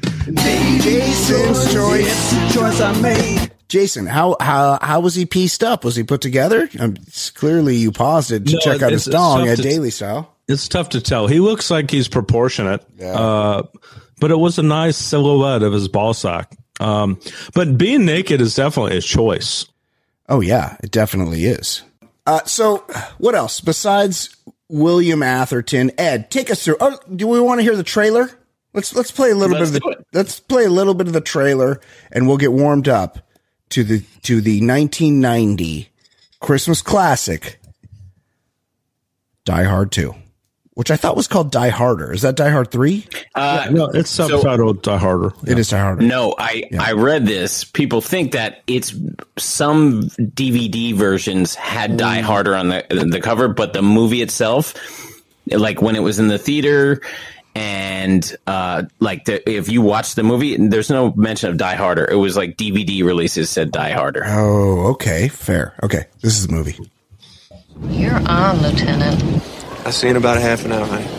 Jason's choice. Choice I made. Jason, how how how was he pieced up? Was he put together? Um, clearly, you paused it to no, check out his dong Ed Daly style.
It's tough to tell. He looks like he's proportionate,
yeah.
uh, but it was a nice silhouette of his ball sack. Um, but being naked is definitely his choice.
Oh, yeah, it definitely is. Uh, so what else besides William Atherton? Ed, take us through. Oh, do we want to hear the trailer? Let's let's play a little
Let's
bit of
do
the
it.
let's play a little bit of the trailer, and we'll get warmed up to the to the nineteen ninety Christmas classic, Die Hard two, which I thought was called Die Harder. Is that Die Hard three?
Uh,
No, it's subtitled Die Harder.
It is Die Harder.
No, I,
Yeah.
I read this. People think that it's some D V D versions had Die Harder on the the cover, but the movie itself, like when it was in the theater, and uh, like the, if you watch the movie, there's no mention of Die Harder. It was like D V D releases said Die Harder.
Oh, okay, fair. Okay, this is the movie.
You're on, Lieutenant.
I see in about a half an hour, honey.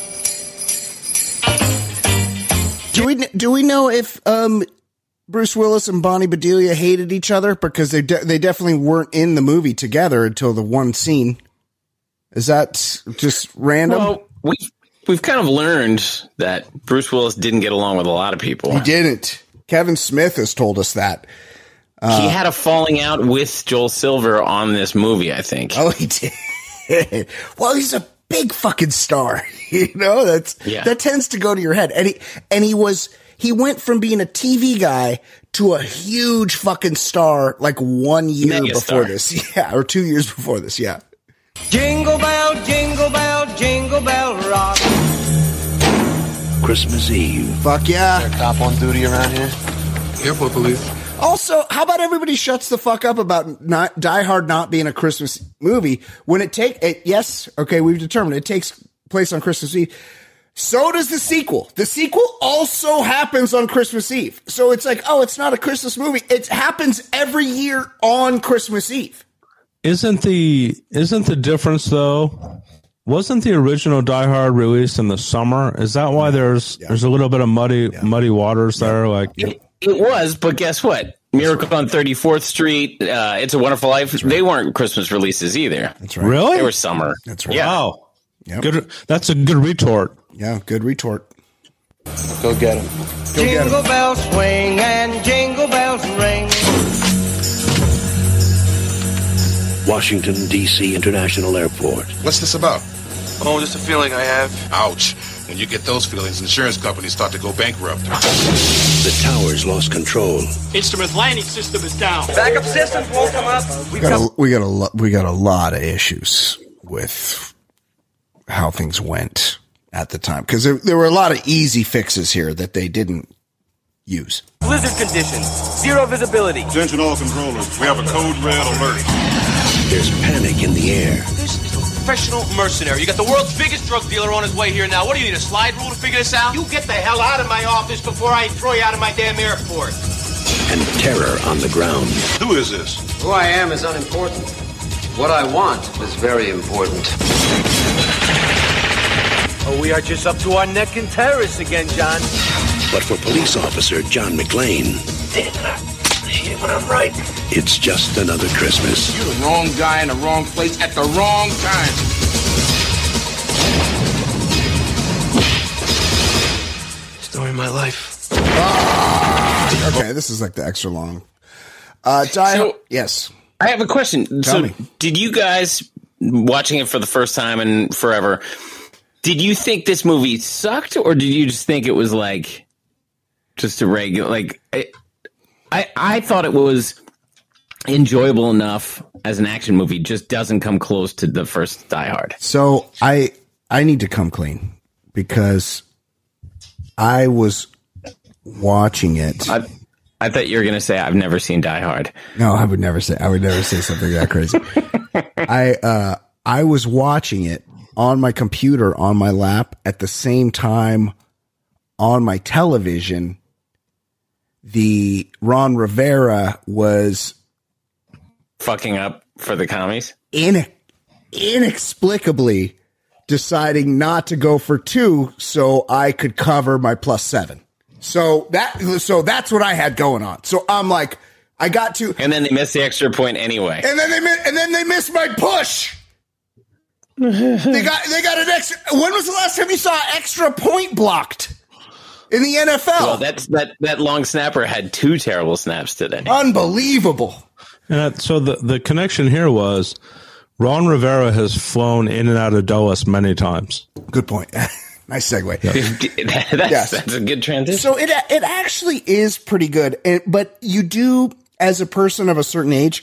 Do we do we know if um, Bruce Willis and Bonnie Bedelia hated each other? Because they de- they definitely weren't in the movie together until the one scene. Is that just random?
Well, we we've kind of learned that Bruce Willis didn't get along with a lot of people.
He didn't. Kevin Smith has told us that.
he had a falling out with Joel Silver on this movie, I think.
Oh, he did. Well, he's a big fucking star. You know, that's
Yeah.
that tends to go to your head. And he and he was he went from being a T V guy to a huge fucking star like one year
Mega
before
star.
this. Yeah, or two years before this. Yeah.
Jingle bell, jingle bell, jingle bell rock.
Christmas Eve.
Fuck yeah.
Is there a cop on duty around here?
Airport police.
Also, how about everybody shuts the fuck up about not Die Hard not being a Christmas movie when it take it? Yes, okay, we've determined it takes place on Christmas Eve. So does the sequel. The sequel also happens on Christmas Eve. So it's like, oh, it's not a Christmas movie. It happens every year on Christmas Eve.
Isn't the isn't the difference though? Wasn't the original Die Hard released in the summer? Is that why there's
Yeah.
there's a little bit of muddy
Yeah.
muddy waters there? Like
It, it was, but guess what? Miracle on thirty-fourth Street, uh, It's a Wonderful Life, they weren't Christmas releases either.
That's right.
really?
They were summer.
That's right.
Yeah.
Wow.
Yep.
Good. That's a good retort.
Yeah, good retort.
Go get him.
Go get
Jingle
him.
bells swing and jingle bells ring.
Washington, D C International Airport.
What's this about?
Oh, just a feeling I have.
Ouch. When you get those feelings, insurance companies start to go bankrupt.
The towers lost control.
Instrument landing system is down.
Backup systems won't come up.
We got a, we got a lo- we got a lot of issues with how things went at the time because there, there were a lot of easy fixes here that they didn't use.
Blizzard conditions. Zero visibility.
Attention all controllers. We have a code red alert.
There's panic in the air.
This is a professional mercenary. You got the world's biggest drug dealer on his way here now. What do you need, a slide rule to figure this out? You get the hell out of my office before I throw you out of my damn airport.
And terror on the ground.
Who is this?
Who I am is unimportant. What I want is very important.
Oh, we are just up to our neck in terrorists again, John.
But for police officer John McClane, when I'm right, it's just another Christmas.
You're the wrong guy in the wrong place at the wrong time.
Story of my life.
Ah, okay, this is like the extra long. Uh, Die
So-
Hard- yes.
I have a question.
Tell
so,
me.
did you guys, watching it for the first time and forever, did you think this movie sucked, or did you just think it was like just a regular? Like, I, I, I thought it was enjoyable enough as an action movie. Just doesn't come close to the first Die Hard.
So I I need to come clean because I was watching it.
I, I thought you were going to say I've never seen Die Hard.
No, I would never say. I would never say something that crazy. I uh, I was watching it on my computer on my lap at the same time on my television. The Ron Rivera was
Fucking up for the commies.
in, inexplicably deciding not to go for two, so I could cover my plus seven. So that so that's what I had going on. So I'm like, I got to,
And then they missed the extra point anyway.
and then they mi- and then they missed my push. They got they got an extra. When was the last time you saw an extra point blocked in the N F L?
Well, that's that that long snapper had two terrible snaps today.
Unbelievable.
And that, so the, the connection here was Ron Rivera has flown in and out of Dulles many times.
Good point. Nice segue.
Yeah. that's,
Yes.
that's a good transition.
So it it actually is pretty good. It, but you do, as a person of a certain age,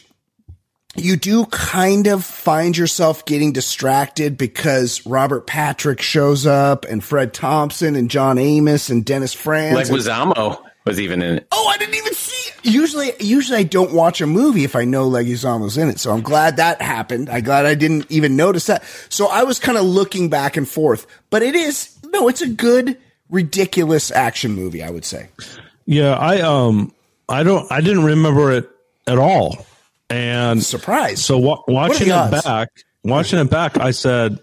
you do kind of find yourself getting distracted because Robert Patrick shows up and Fred Thompson and John Amos and Dennis Franz.
Leguizamo was even in it.
Oh, I didn't even see it. Usually, usually I don't watch a movie if I know Leguizamo's in it. So I'm glad that happened. I'm glad I didn't even notice that. So I was kind of looking back and forth. But it is, no, it's a good, ridiculous action movie, I would say.
Yeah, I um, I don't, I didn't remember it at all, and
surprise.
So wa- watching it
odds?
back, watching it back, I said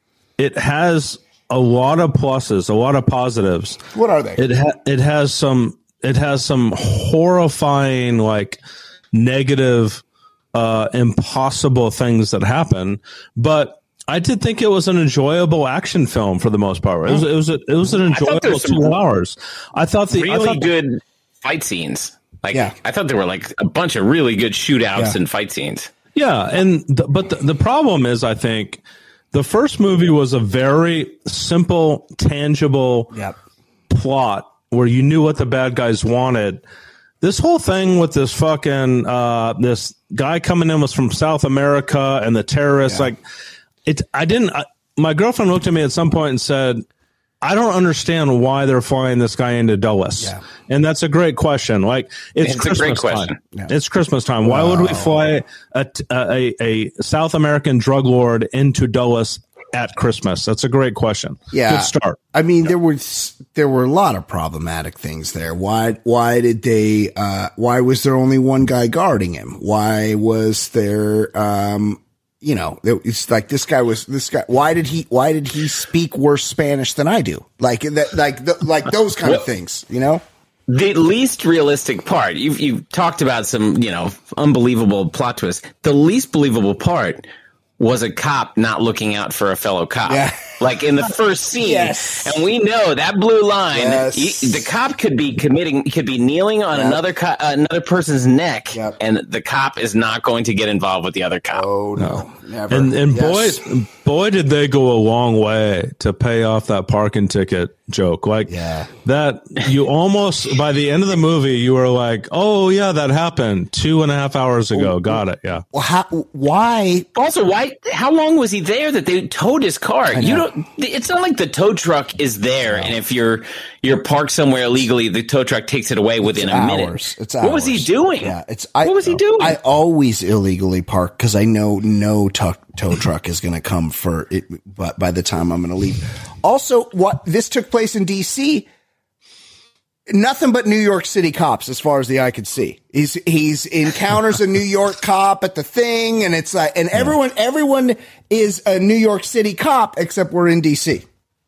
it has a lot of pluses, a lot of positives.
What are they?
It ha- it has some, it has some horrifying, like negative, uh, impossible things that happen, but I did think it was an enjoyable action film for the most part. It was it was a, it was an enjoyable two hours. I thought the
really
I thought
good the, fight scenes. Like
yeah.
I thought there were like a bunch of really good shootouts
Yeah.
and fight scenes.
Yeah, and the, but the, the problem is, I think the first movie was a very simple, tangible
yep.
plot where you knew what the bad guys wanted. This whole thing with this fucking uh, this guy coming in was from South America and the terrorists,
Yeah.
like. It, I didn't, I, my girlfriend looked at me at some point and said, I don't understand why they're flying this guy into Dulles.
Yeah.
And that's a great question. Like, it's,
It's a
Christmas
great question.
time.
Yeah.
It's Christmas time. Why would we fly a, a, a South American drug lord into Dulles at Christmas? That's a great question.
Yeah.
Good start.
I mean, there was, there were a lot of problematic things there. Why, why did they, uh, why was there only one guy guarding him? Why was there, um, you know, it's like this guy was this guy. Why did he? Why did he speak worse Spanish than I do? Like that, like the, like those kind
well,
of things. You know,
the least realistic part. You've you've talked about some, you know, unbelievable plot twists. The least believable part was a cop not looking out for a fellow cop.
Yeah.
Like in the first scene,
Yes.
and we know that blue line.
Yes.
He, the cop could be committing, could be kneeling on
Yep.
another co- uh, another person's neck,
Yep.
and the cop is not going to get involved with the other cop.
oh no, never.
And and
Yes.
boy, boy, did they go a long way to pay off that parking ticket joke. Like
Yeah.
that, you almost by the end of the movie, you were like, "Oh yeah, that happened two and a half hours ago." Got it? Yeah.
Well, how, why?
Also, why? How long was he there that they towed his car? You don't. It's not like the tow truck is there, and if you're you're parked somewhere illegally, the tow truck takes it away within
It's
a
hours.
minute.
It's
What was he
hours.
doing?
Yeah, it's. I,
what was he doing?
I always illegally park because I know no tow, tow truck is going to come for it. But by the time I'm going to leave, also, what this took place in D C. Nothing but New York City cops, as far as the eye could see. He's he's encounters a New York cop at the thing, and it's like, and everyone everyone is a New York City cop except we're in D C.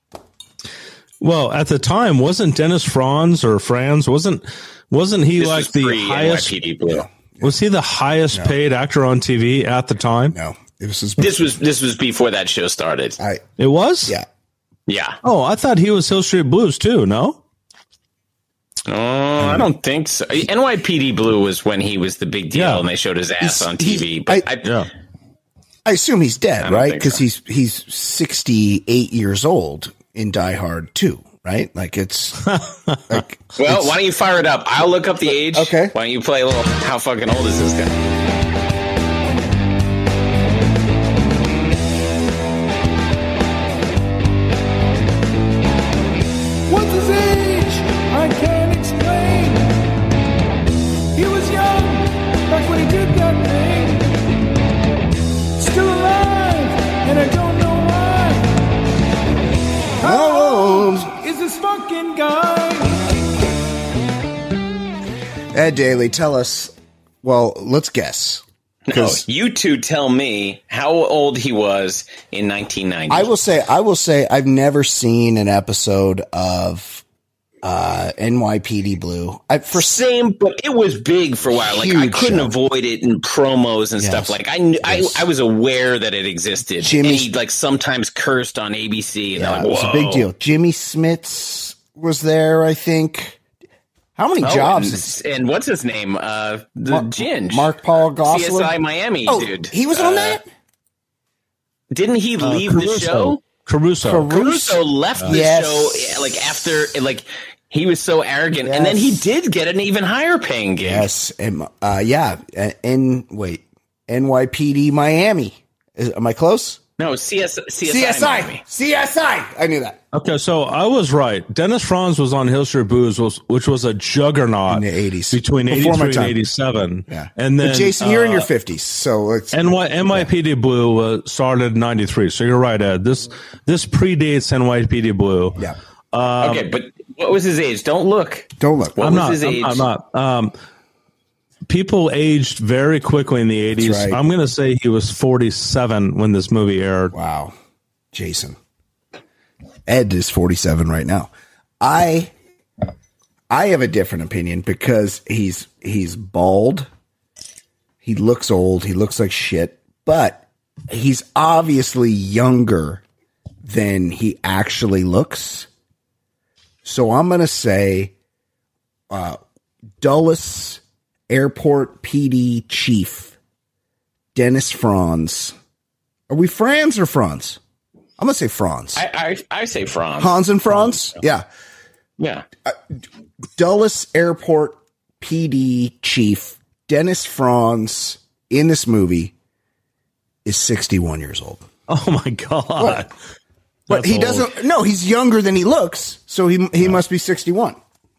Well, at the time, wasn't Dennis Franz or Franz wasn't wasn't he
This
like
was
the
pre-N Y
highest?
P D Blue.
Was he the highest
No.
paid actor on T V at the time?
No, it was his,
This was this was before that show started.
I
It was.
yeah.
Yeah.
Oh, I thought he was Hill Street Blues too. No.
Oh, I don't think so. N Y P D Blue was when he was the big deal,
Yeah.
and they showed his ass
He's-
on T V.
he's-
But
I-
I,
Yeah.
I assume he's
I
dead,
don't
right?
think
Because
so.
he's he's sixty-eight years old in Die Hard two, right? Like it's like
well,
it's-
why don't you fire it up? I'll look up the age.
Okay.
Why don't you play a little? How fucking old is this guy?
What's his age? I can't explain. He was young back when he did that thing. Still alive, and I don't know why. How old is this fucking guy?
Ed Daly, tell us. Well, let's guess.
No,
'Cause
you two tell me how old he was in nineteen ninety.
I will say, I will say, I've never seen an episode of uh, N Y P D Blue. I for
Same, but it was big for a while. Like I
Huge
couldn't
show.
avoid it in promos and
Yes.
stuff. Like I, knew,
Yes.
I, I was aware that it existed.
Jimmy-
and he like sometimes cursed on A B C. And
yeah,
they're
it
like,
was a
Whoa.
big deal. Jimmy Smits was there, I think. How many
Oh,
jobs?
And, and what's his name? Uh, the
Mark,
Ginge.
Mark Paul Gosselaar.
C S I Miami,
oh,
dude.
He was on
Uh,
that?
Didn't he
Uh,
leave the
Caruso.
show?
Caruso.
Caruso.
Caruso left the
Yes.
show like after like he was so arrogant, and then he
Yes.
did get an even higher paying gig.
Yes. And, uh, yeah. And wait, N Y P D Miami. Is, am I close?
No, C S C S I.
C S I.
Miami.
C S I. I knew that.
Okay, so I was right. Dennis Franz was on Hill Street Blues, was, which was a juggernaut
In the eighties.
between
Before my
eighty-three and
time.
eighty-seven.
Yeah.
And then
But Jason, you're in
uh,
your fifties, so it's
N Y N Y P D Blue uh, started in ninety-three. So you're right, Ed. This this predates N Y P D Blue.
Yeah.
Um,
Okay, but what was his age? Don't look.
Don't look.
What
I'm
was
not.
his
I'm,
age?
I'm not. Um, people aged very quickly in the eighties.
right.
I'm going to say he was forty-seven when this movie aired.
Wow. Jason. Ed is forty-seven right now. I I have a different opinion because he's he's bald. He looks old. He looks like shit, but he's obviously younger than he actually looks. So I'm going to say uh, Dulles Airport P D Chief Dennis Franz. Are we Franz or Franz? I'm going to say Franz.
I, I I say Franz.
Hans and Franz? Yeah.
Yeah.
Dulles Airport P D Chief Dennis Franz in this movie is sixty-one years old.
Oh my god!
What? But
That's
he
old.
doesn't. No, he's younger than he looks, so he he must be sixty-one.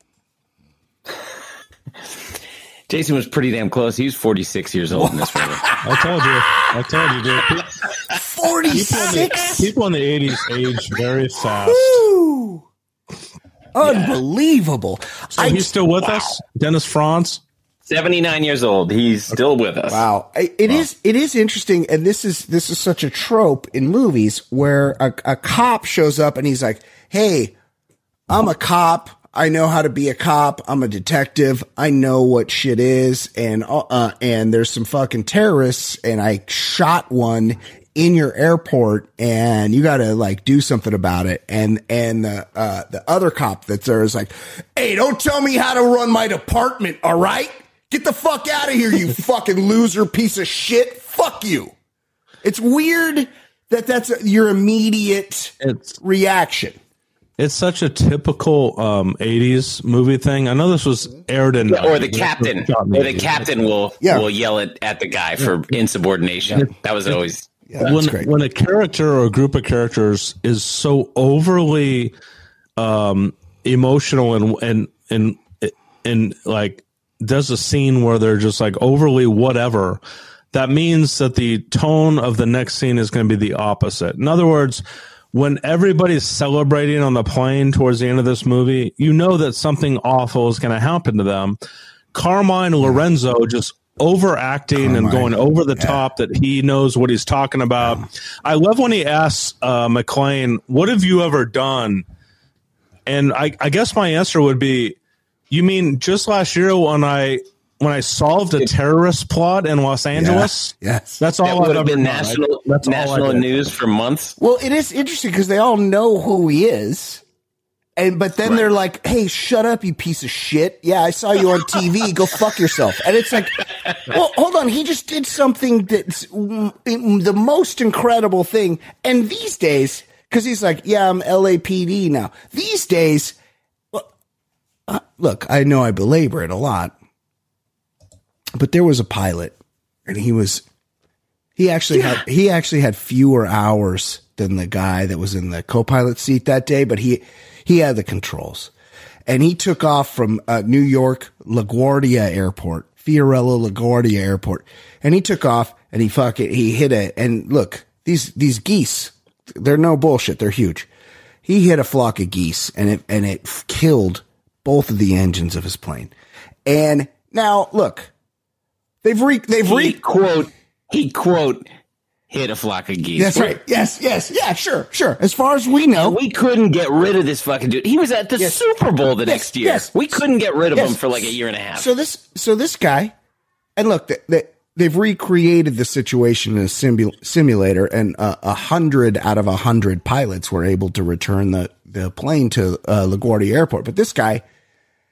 Jason was pretty damn close. He was forty-six years old in this movie.
I told you. I told you, dude. People in the-
forty-six.
People in the eighties age very fast.
Woo! Unbelievable.
So
I
he's still with us, Dennis Franz.
seventy-nine years old. He's still with us.
Wow. I- It is it is interesting, and this is this is such a trope in movies where a, a cop shows up and he's like, "Hey, I'm a cop. I know how to be a cop. I'm a detective. I know what shit is, and uh and there's some fucking terrorists, and I shot one in your airport, and you got to like do something about it." And and the uh the other cop that's there is like, "Hey, don't tell me how to run my department, all right? Get the fuck out of here, you fucking loser piece of shit. Fuck you." It's weird that that's your immediate
It's
reaction.
it's such a typical um, eighties movie thing. I know this was aired in
or the captain, or the captain will
Yeah.
will yell at, at the guy for insubordination. That was always
Yeah, that's
when
great.
when a character or a group of characters is so overly um, emotional and and and and like does a scene where they're just like overly whatever, that means that the tone of the next scene is going to be the opposite. In other words, when everybody's celebrating on the plane towards the end of this movie, you know that something awful is going to happen to them. Carmine Lorenzo just overacting and
Carmine.
going over the top that he knows what he's talking about. I love when he asks uh, McClane, "What have you ever done?" And I, I guess my answer would be, "You mean just last year when I when I solved a terrorist plot in Los Angeles?"
Yes.
That's all
that
I've
would
ever
have been
done.
national
That's all I
national
did.
news for months.
Well, it is interesting because they all know who he is. And but then they're like, "Hey, shut up, you piece of shit. Yeah, I saw you on T V. Go fuck yourself." And it's like, well, hold on. He just did something that's mm, the most incredible thing. And these days, because he's like, "Yeah, I'm L A P D now." These days, well, uh, look, I know I belabor it a lot, but there was a pilot, and he was he actually
Yeah.
had he actually had fewer hours than the guy that was in the co-pilot seat that day, but he he had the controls, and he took off from uh, New York LaGuardia Airport, Fiorello LaGuardia Airport, and he took off and he fucking he hit it. And look, these these geese, they're no bullshit, they're huge. He hit a flock of geese, and it and it f- killed both of the engines of his plane. And now look, they've re they've
He
re
quote he quote hit a flock of geese.
That's right. Yes, yes, yeah, sure, sure. As far as we know,
We couldn't get rid of this fucking dude. He was at the
Yes.
Super Bowl the
Yes,
next year.
yes.
We couldn't get rid of
Yes.
him for like a year and a half.
So this, so this guy, and look, they, they, they've recreated the situation in a simu- simulator, and uh, a hundred out of a hundred pilots were able to return the, the plane to uh, LaGuardia Airport. But this guy,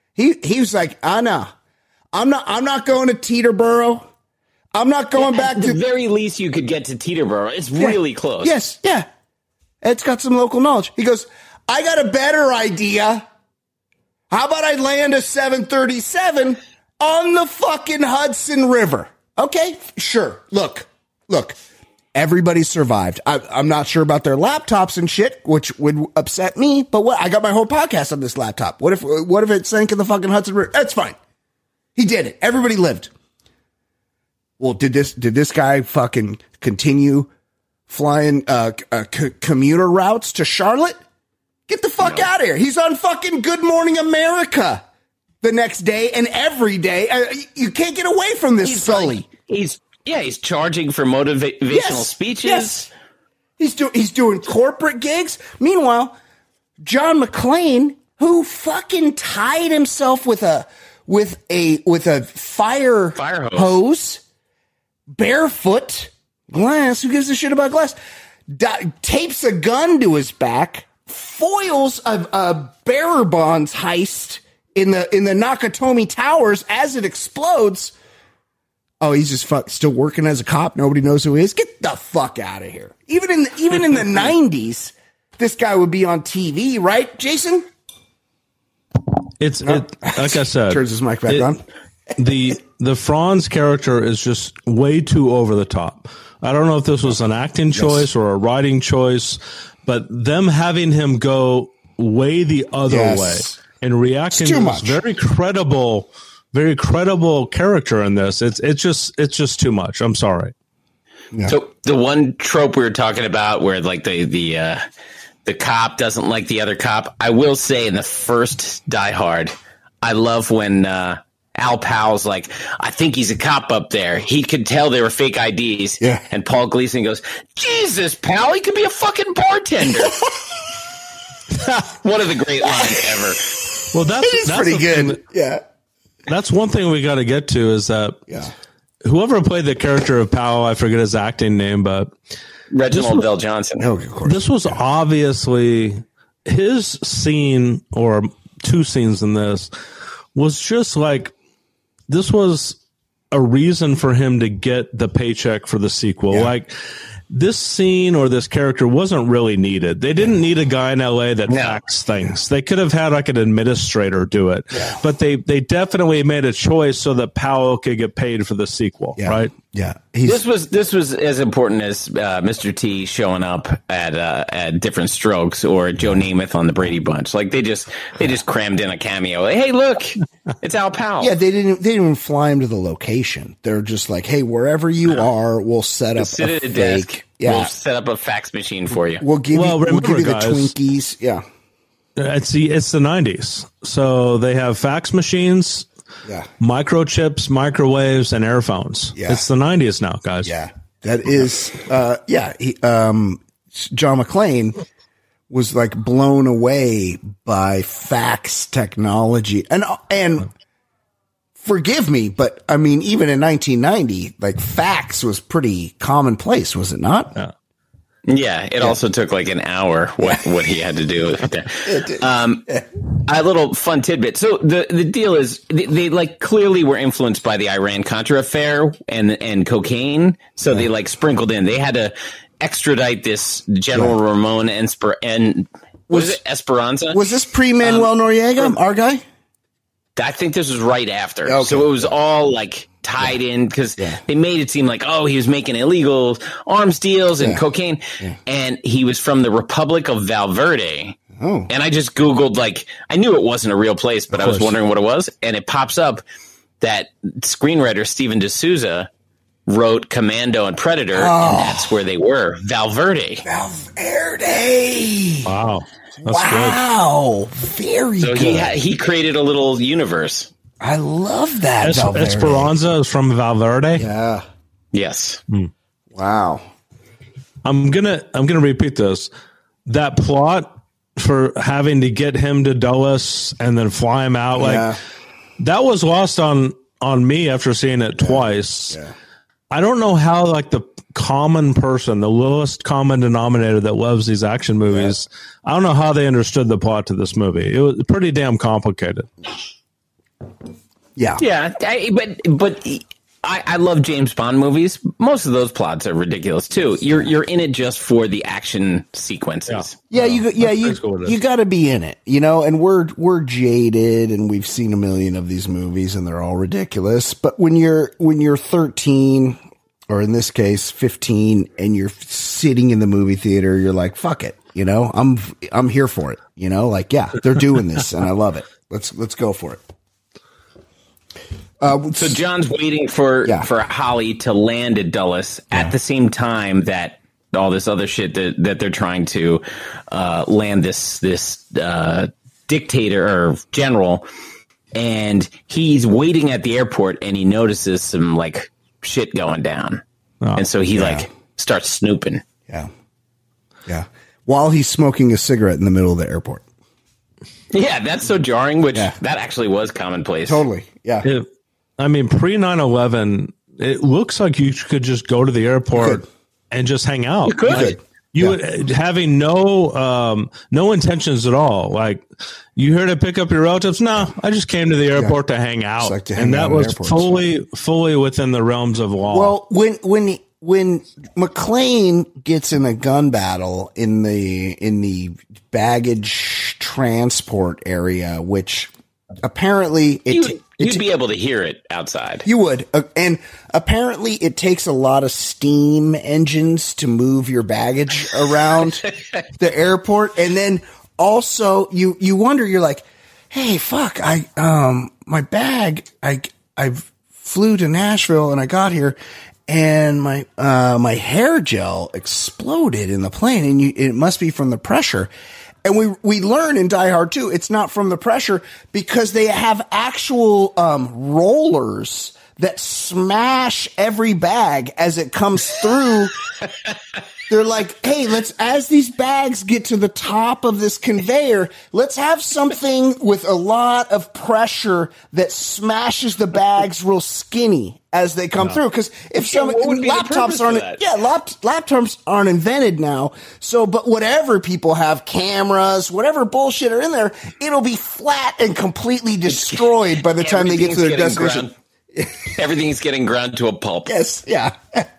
He he was like, I know. I'm not I'm not going to Teterboro. I'm not going
yeah,
back
at
to
the very least you could get to Teterboro. It's
yeah,
really close.
Yes, yeah. It's got some local knowledge. He goes, I got a better idea. How about I land a seven thirty-seven on the fucking Hudson River? Okay, sure. Look, look. Everybody survived. I, I'm not sure about their laptops and shit, which would upset me. But what? I got my whole podcast on this laptop. What if? What if it sank in the fucking Hudson River? That's fine. He did it. Everybody lived. Well, did this? Did this guy fucking continue flying uh, uh c- commuter routes to Charlotte? Get the fuck no. out of here. He's on fucking Good Morning America the next day and every day. Uh, you can't get away from this,
he's
Sully.
Like, he's. Yeah, he's charging for motivational yes, speeches. Yes.
He's doing he's doing corporate gigs. Meanwhile, John McClane, who fucking tied himself with a with a with a fire,
fire hose.
hose, barefoot, glass. Who gives a shit about glass? Di- tapes a gun to his back, foils a, a bearer bonds heist in the in the Nakatomi Towers as it explodes. Oh, he's just fuck, still working as a cop. Nobody knows who he is. Get the fuck out of here. Even in the, even in the nineties, this guy would be on T V, right, Jason?
It's no. it, like I said.
Turns his mic back
it,
on.
the the Franz character is just way too over the top. I don't know if this was an acting choice yes. or a writing choice, but them having him go way the other
yes.
way and reacting to
much.
this very credible. Very credible character in this. It's it's just it's just too much. I'm sorry.
Yeah. So the one trope we were talking about, where like the the uh, the cop doesn't like the other cop. I will say in the first Die Hard, I love when uh, Al Powell's like, I think he's a cop up there. He could tell they were fake I Ds.
Yeah.
And Paul Gleason goes, Jesus, pal, he could be a fucking bartender. One of the great lines ever.
Well, that's,
He's
that's
pretty good.
That,
yeah.
That's one thing we got to get to is that
yeah.
whoever played the character of Powell, I forget his acting name, but
Reginald Bell Johnson.
Oh, of course.
This was obviously his scene, or two scenes in this, was just like, this was a reason for him to get the paycheck for the sequel. Yeah. Like, this scene or this character wasn't really needed. They didn't need a guy in L A that
no.
faxed things. They could have had like an administrator do it,
yeah.
but they, they definitely made a choice so that Powell could get paid for the sequel.
Yeah.
Right.
Yeah.
He's- this was, this was as important as uh, Mister T showing up at, uh, at Different Strokes or Joe Namath on the Brady Bunch. Like they just, they just crammed in a cameo. Like, hey, look, it's Al Powell.
Yeah. They didn't, they didn't even fly him to the location. They're just like, hey, wherever you
no.
are, we'll set up
sit
a
at a
fake.
desk.
Yeah.
We'll set up a fax machine for you.
We'll give
well,
you,
remember,
we'll give you the
guys,
Twinkies. Yeah.
It's the, it's the nineties. So they have fax machines,
yeah,
microchips, microwaves, and airphones.
Yeah.
It's the nineties now, guys.
Yeah. That is, uh, yeah. He, um, John McClane was like blown away by fax technology. And, and forgive me, but I mean, even in nineteen ninety, like fax was pretty commonplace, was it not?
Yeah.
Yeah, it yeah. also took like an hour what, what he had to do. Um, a little fun tidbit. So the, the deal is they, they like clearly were influenced by the Iran Contra affair and and cocaine. So yeah. they like sprinkled in. They had to extradite this General yeah. Ramon Esper- and was, was it Esperanza?
Was this pre Manuel um, Noriega, our guy?
I think this was right after.
Okay.
So it was all like tied
yeah.
in because
yeah.
they made it seem like, oh, he was making illegal arms deals and
yeah.
cocaine.
Yeah.
And he was from the Republic of Valverde.
Oh.
And I just Googled, like, I knew it wasn't a real place, but I was wondering what it was. And it pops up that screenwriter Steven D'Souza wrote Commando and Predator, oh. and that's where they were. Valverde.
Valverde.
Wow. That's
wow. Good. Very
so
good.
So he, ha- he created a little universe.
I love that.
Es- Esperanza is from Valverde.
Yeah.
Yes.
Hmm.
Wow.
I'm gonna I'm gonna repeat this. That plot for having to get him to Dulles and then fly him out, like
yeah.
that was lost on on me after seeing it
yeah.
twice.
Yeah.
I don't know how like the common person, the lowest common denominator that loves these action movies, yeah. I don't know how they understood the plot to this movie. It was pretty damn complicated.
Yeah.
Yeah. I, but but I, I love James Bond movies. Most of those plots are ridiculous too. You're you're in it just for the action sequences.
Yeah, you yeah you you got to be in it, you know. And we're we're jaded, and we've seen a million of these movies, and they're all ridiculous. But when you're when you're thirteen, or in this case fifteen, and you're sitting in the movie theater, you're like, fuck it, you know. I'm I'm here for it, you know. Like, yeah, they're doing this, and I love it. Let's let's go for it.
Uh, so John's waiting for yeah. for Holly to land at Dulles yeah. at the same time that all this other shit that, that they're trying to uh, land this this uh, dictator or general, and he's waiting at the airport and he notices some like shit going down, oh, and so he yeah. like starts snooping.
Yeah, yeah. While he's smoking a cigarette in the middle of the airport.
Yeah, that's so jarring. Which yeah. that actually was commonplace.
Totally. Yeah.
If, I mean, pre nine eleven, it looks like you could just go to the airport and just hang out.
You could.
Like, you yeah. would, having no um, no intentions at all. Like, you here to pick up your relatives? No, I just came to the airport yeah. to hang out, like to hang and that was fully fully within the realms of law.
Well, when when when McClane gets in a gun battle in the in the baggage transport area, which apparently it.
You,
t-
You'd be able to hear it outside.
You would. Uh, and apparently it takes a lot of steam engines to move your baggage around the airport. And then also you, you wonder, you're like, hey, fuck, I, um, my bag, I, I flew to Nashville and I got here and my, uh, my hair gel exploded in the plane and you, it must be from the pressure. And we, we learn in Die Hard two, it's not from the pressure because they have actual, um, rollers that smash every bag as it comes through. They're like, hey, let's, as these bags get to the top of this conveyor, let's have something with a lot of pressure that smashes the bags real skinny as they come no. through. Cause if some laptops aren't, yeah, lap, laptops aren't invented now. So, but whatever people have, cameras, whatever bullshit are in there, it'll be flat and completely destroyed by the time they get to their destination.
Everything's getting ground to a pulp.
Yes. Yeah.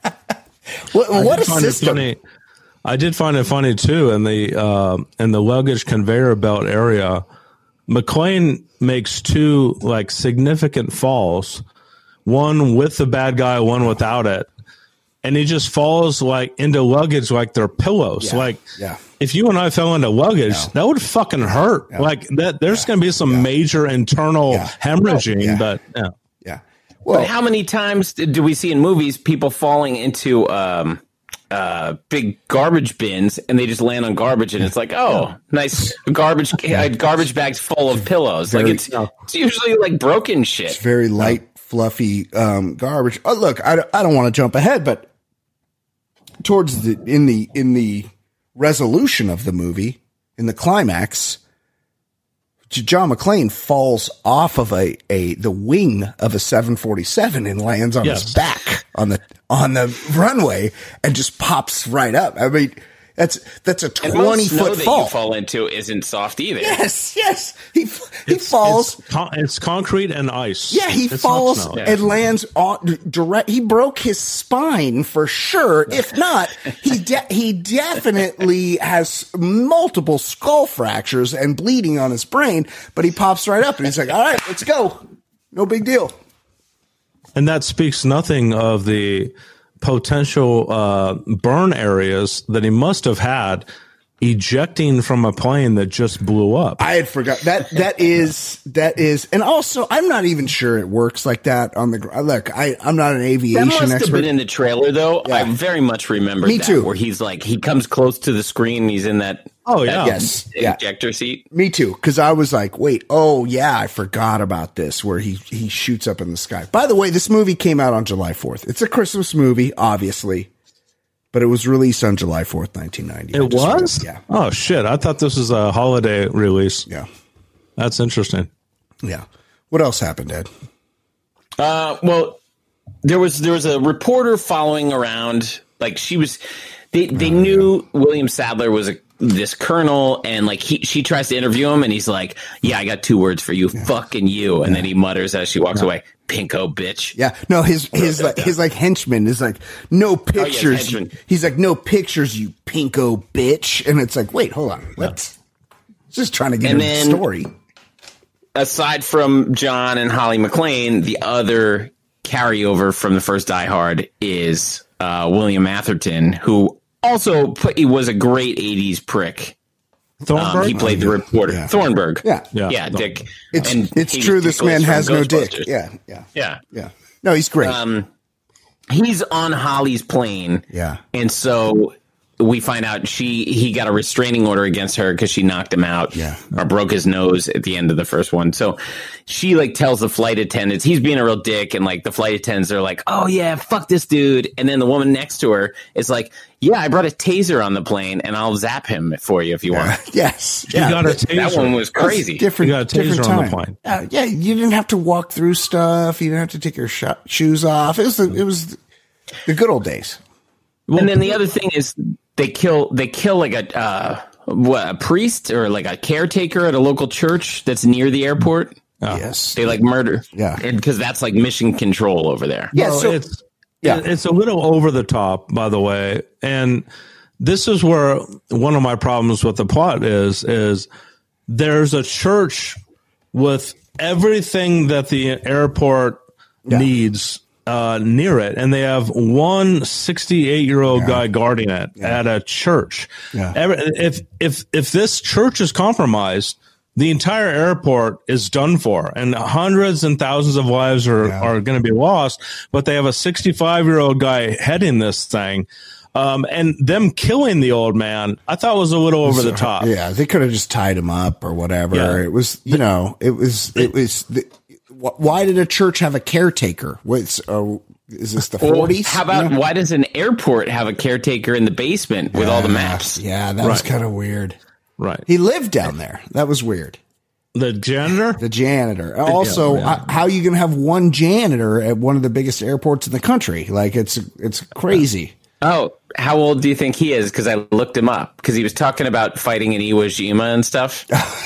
What, what a system!
I did find it funny too in the uh, in the luggage conveyor belt area. McClane makes two like significant falls, one with the bad guy, one without it, and he just falls like into luggage like they're pillows.
Yeah.
Like,
yeah.
if you and I fell into luggage, no. that would fucking hurt. Yeah. Like that, there's yeah. going to be some yeah. major internal yeah. hemorrhaging,
yeah.
but yeah.
Yeah.
Well, but how many times do we see in movies people falling into um, uh, big garbage bins and they just land on garbage and it's like, oh, yeah. nice garbage uh, garbage bags full of pillows. Very, like it's, it's usually like broken shit.
It's very light, fluffy um, garbage. Oh, look, I, I don't want to jump ahead, but towards the in the in the resolution of the movie, in the climax, John McClane falls off of a, a the wing of a seven forty-seven and lands on yes. his back on the on the runway and just pops right up. I mean, that's that's a twenty foot fall.
That you fall into isn't soft either.
Yes, yes. He he
it's,
falls.
It's, con- it's concrete and ice.
Yeah, he
it's
falls and lands on direct. He broke his spine for sure. If not, he de- he definitely has multiple skull fractures and bleeding on his brain. But he pops right up and he's like, "All right, let's go. No big deal."
And that speaks nothing of the potential uh, burn areas that he must have had ejecting from a plane that just blew up.
I had forgot that. That is that is, and also I'm not even sure it works like that on the ground. Look, I I'm not an aviation
expert. That must
expert.
have been in the trailer though. Yeah. I very much remember.
Me
that,
too.
Where he's like he comes close to the screen. And he's in that.
Oh yeah.
That
yes.
Ejector
yeah.
seat.
Me too. Because I was like, wait, oh yeah, I forgot about this. Where he he shoots up in the sky. By the way, this movie came out on July fourth. It's a Christmas movie, obviously. But it was released on July fourth, nineteen ninety.
It was?
Yeah.
Oh, shit. I thought this was a holiday release.
Yeah.
That's interesting.
Yeah. What else happened, Ed?
Uh, well, there was there was a reporter following around. Like, she was... They, they oh, knew yeah. William Sadler was a this colonel, and like he she tries to interview him, and he's like, "Yeah, I got two words for you, yeah. fucking you," and yeah. then he mutters as she walks yeah. away, "Pinko bitch."
Yeah, no, his his like, his like henchman is like, "No pictures." Oh, yeah, he's like, "No pictures, you pinko bitch," and it's like, wait, hold on, let's yeah. just trying to get into the story.
Aside from John and Holly McClane, the other carryover from the first Die Hard is uh, William Atherton, who also put, he was a great eighties prick.
Thornburg?
Um, he played the reporter.
Yeah.
Thornburg.
Yeah.
Yeah, yeah Dick.
It's,
and
it's true this man has no dick. Yeah, yeah.
Yeah.
Yeah. No, he's great.
Um, he's on Holly's plane.
Yeah.
And so we find out she he got a restraining order against her because she knocked him out,
yeah,
or broke his nose at the end of the first one. So she like tells the flight attendants he's being a real dick, and like the flight attendants are like, "Oh yeah, fuck this dude." And then the woman next to her is like, "Yeah, I brought a taser on the plane, and I'll zap him for you if you want."
Yes,
you yeah. got a taser.
That one was crazy.
Different,
you got a taser
different
on
time.
the plane.
Uh, yeah, you didn't have to walk through stuff. You didn't have to take your sh- shoes off. It was the, it was the good old days.
And then the other thing is they kill they kill like a uh, what a priest or like a caretaker at a local church that's near the airport.
Oh. Yes,
they like murder.
Yeah,
because that's like mission control over there.
Yeah,
well,
so
it's yeah, it's a little over the top, by the way. And this is where one of my problems with the plot is: is there's a church with everything that the airport yeah. needs. Uh, near it, and they have one sixty-eight-year-old yeah. guy guarding it yeah. at a church.
Yeah.
Every, if if if this church is compromised, the entire airport is done for, and hundreds and thousands of lives are yeah. are going to be lost. But they have a sixty-five-year-old guy heading this thing. Um, and them killing the old man, I thought was a little over the top.
Yeah, they could have just tied him up or whatever. Yeah. It was, you know, it was, it was. The, why did a church have a caretaker? What's uh, is this the forties?
Well, how about you know? Why does an airport have a caretaker in the basement with
yeah,
all the maps?
Yeah, that
right.
was kind of weird.
Right,
he lived down there. That was weird.
The janitor,
the janitor. Also, yeah, yeah. how are you going to have one janitor at one of the biggest airports in the country? Like it's it's crazy.
Oh, how old do you think he is? Because I looked him up because he was talking about fighting in Iwo Jima and stuff.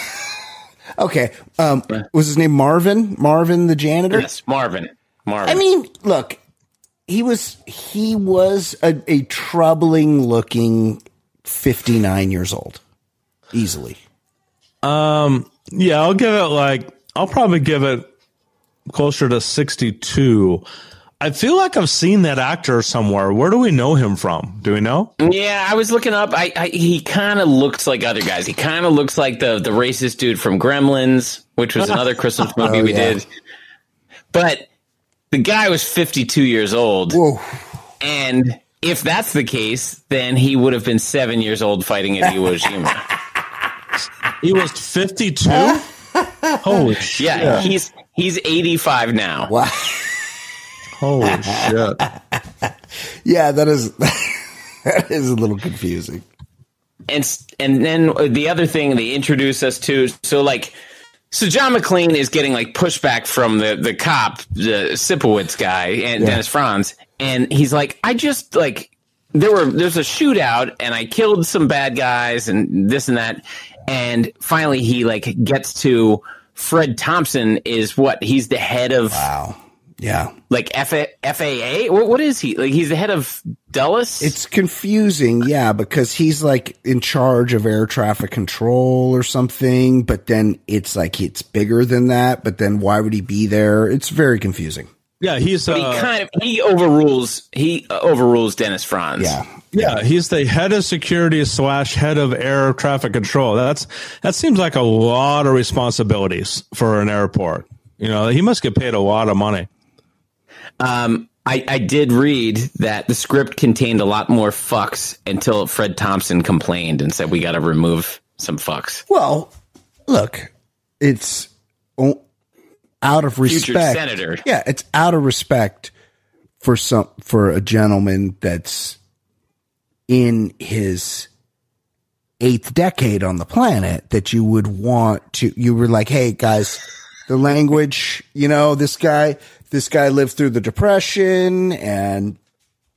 Okay. Um, was his name Marvin? Marvin the janitor?
Yes, Marvin. Marvin.
I mean, look, he was he was a, a troubling looking fifty-nine years old. Easily.
Um, yeah, I'll give it like I'll probably give it closer to sixty-two. I feel like I've seen that actor somewhere. Where do we know him from? Do we know?
Yeah, I was looking up. I, I he kind of looks like other guys. He kind of looks like the the racist dude from Gremlins, which was another Christmas movie oh, we yeah. did. But the guy was fifty-two years old.
Whoa.
And if that's the case, then he would have been seven years old fighting at Iwo Jima.
He was fifty-two? Holy shit.
Yeah, he's he's eighty-five now.
Wow.
Holy shit.
Yeah, that is that is a little confusing.
And and then the other thing they introduce us to, so like, so John McClane is getting like pushback from the, the cop, the Sipowicz guy, and yeah. Dennis Franz, and he's like, I just like there were there's a shootout, and I killed some bad guys, and this and that, and finally he like gets to Fred Thompson is what he's the head of.
Wow. Yeah.
Like F A A? What, what is he? Like he's the head of Dulles?
It's confusing, yeah, because he's like in charge of air traffic control or something, but then it's like it's bigger than that, but then why would he be there? It's very confusing.
Yeah, he's
but
uh,
he kind of he overrules he overrules Dennis Franz.
Yeah.
Yeah, he's the head of security slash head of air traffic control. That's that seems like a lot of responsibilities for an airport. You know, he must get paid a lot of money.
Um, I, I did read that the script contained a lot more fucks until Fred Thompson complained and said we got to remove some fucks.
Well, look, it's out of respect.
Future senator.
Yeah, it's out of respect for some for a gentleman that's in his eighth decade on the planet that you would want to. You were like, hey guys, the language. You know, this guy. This guy lived through the Depression, and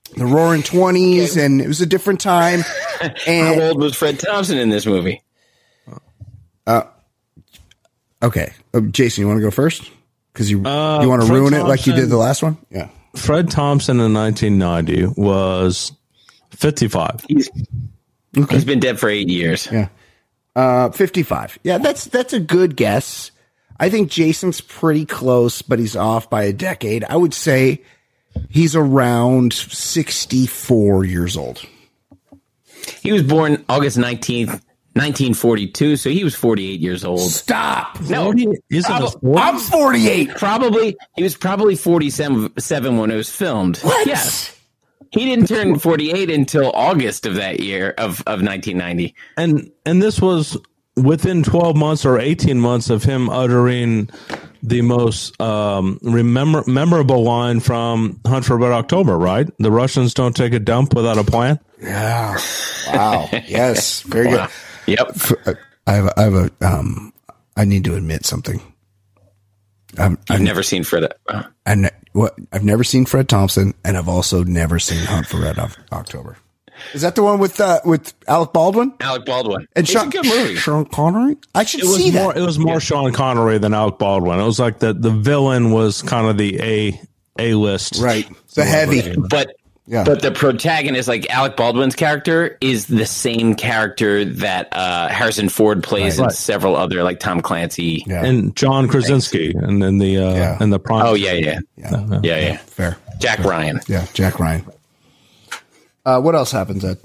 the Roaring Twenties, okay. and it was a different time. And,
how old was Fred Thompson in this movie?
Uh, okay, uh, Jason, you want to go first? Because you
uh,
you want to
Fred
ruin
Thompson,
it like you did the last one? Yeah.
Fred Thompson in nineteen ninety was fifty-five.
He's,
okay.
he's been dead for eight years.
Yeah. Uh, fifty-five. Yeah, that's that's a good guess. I think Jason's pretty close, but he's off by a decade. I would say he's around sixty-four years old.
He was born August nineteenth, nineteen forty-two, so he was forty-eight years old.
Stop.
No,
Is
prob-
I'm forty-eight.
Probably he was probably forty-seven when it was filmed.
What?
Yes. He didn't turn forty-eight until August of that year of, of nineteen ninety.
And and this was within twelve months or eighteen months of him uttering the most um, remember, memorable line from Hunt for Red October, right? The Russians don't take a dump without a plan.
Yeah. Wow. Yes. Very
Wow.
good.
Yep.
I have a, I have a, um, I need to admit something. I'm,
I've
I'm,
never seen Fred. Uh,
I ne- what, I've never seen Fred Thompson, and I've also never seen Hunt for Red o- October. Is that the one with uh, with Alec Baldwin?
Alec Baldwin.
And
it's
Sean,
a good movie.
Sean Connery? I should
It was
see
more.
that.
It was more
Yeah.
Sean Connery than Alec Baldwin. It was like the the villain was kind of the A A list,
Right. The heavy.
But
Yeah.
but the protagonist, like Alec Baldwin's character, is the same character that uh, Harrison Ford plays
Right.
in several other, like Tom Clancy.
Yeah.
and John Krasinski, and then the uh,
Yeah.
and the prime.
Oh yeah, yeah,
Yeah.
yeah, yeah. yeah.
Fair.
Jack Ryan.
Yeah. Jack Ryan. Uh, what else happens, Ed?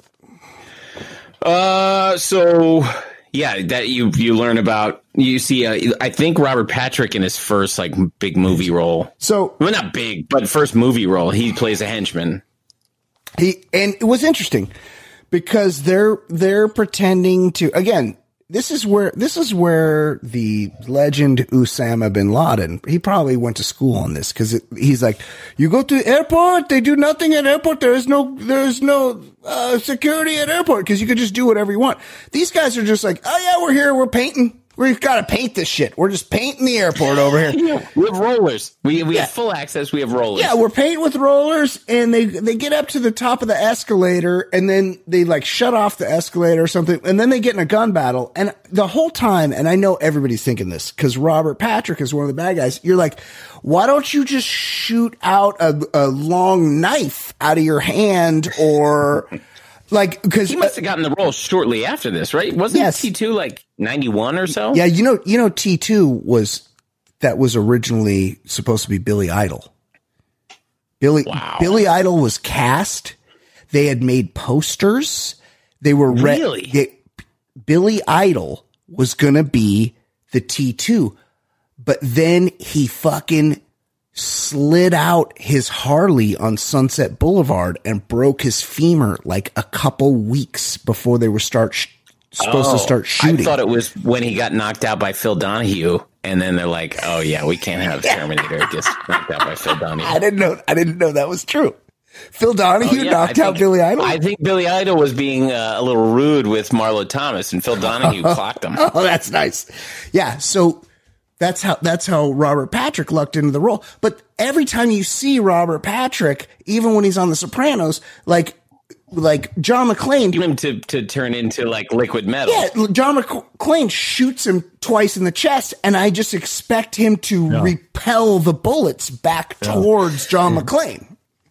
Uh, so yeah, that you you learn about. You see, uh, I think Robert Patrick in his first like big movie role.
So
Well, not big, but first movie role, he plays a henchman.
he and it was interesting because they're they're pretending to again. This is where this is where the legend Osama bin Laden. He probably went to school on this because he's like, you go to the airport, they do nothing at airport. There is no there is no uh, security at airport because you could just do whatever you want. These guys are just like, oh yeah, we're here, we're painting. We've got to paint this shit. We're just painting the airport over here.
Yeah, we have rollers. We we
Yeah.
have full access. We have rollers.
Yeah, we're painting with rollers, and they they get up to the top of the escalator, and then they like shut off the escalator or something, and then they get in a gun battle. And the whole time, and I know everybody's thinking this because Robert Patrick is one of the bad guys. You're like, why don't you just shoot out a, a long knife out of your hand or? Like, because
he must have gotten the role shortly after this, right? Wasn't
Yes.
T two like ninety-one or so?
Yeah, you know, you know, T two was that was originally supposed to be Billy Idol. Billy
Wow.
Billy Idol was cast. They had made posters. They were re-
Really?
they- Billy Idol was gonna be the T two, but then he fucking slid out his Harley on Sunset Boulevard and broke his femur like a couple weeks before they were start sh- supposed
Oh,
to start shooting.
I thought it was when he got knocked out by Phil Donahue, and then they're like, "Oh yeah, we can't have Terminator get knocked out by Phil Donahue."
I didn't know. I didn't know that was true. Phil Donahue
Oh, yeah,
knocked
I
out
think-
Billy Idol.
I think Billy Idol was being uh, a little rude with Marlo Thomas, and Phil Donahue clocked him.
Oh, that's nice. Yeah. So that's how that's how Robert Patrick lucked into the role. But every time you see Robert Patrick, even when he's on The Sopranos, like like John McClane,
You want him to, to turn into like liquid metal.
yeah, John McClane shoots him twice in the chest, and I just expect him to
Yeah.
repel the bullets back towards John McClane.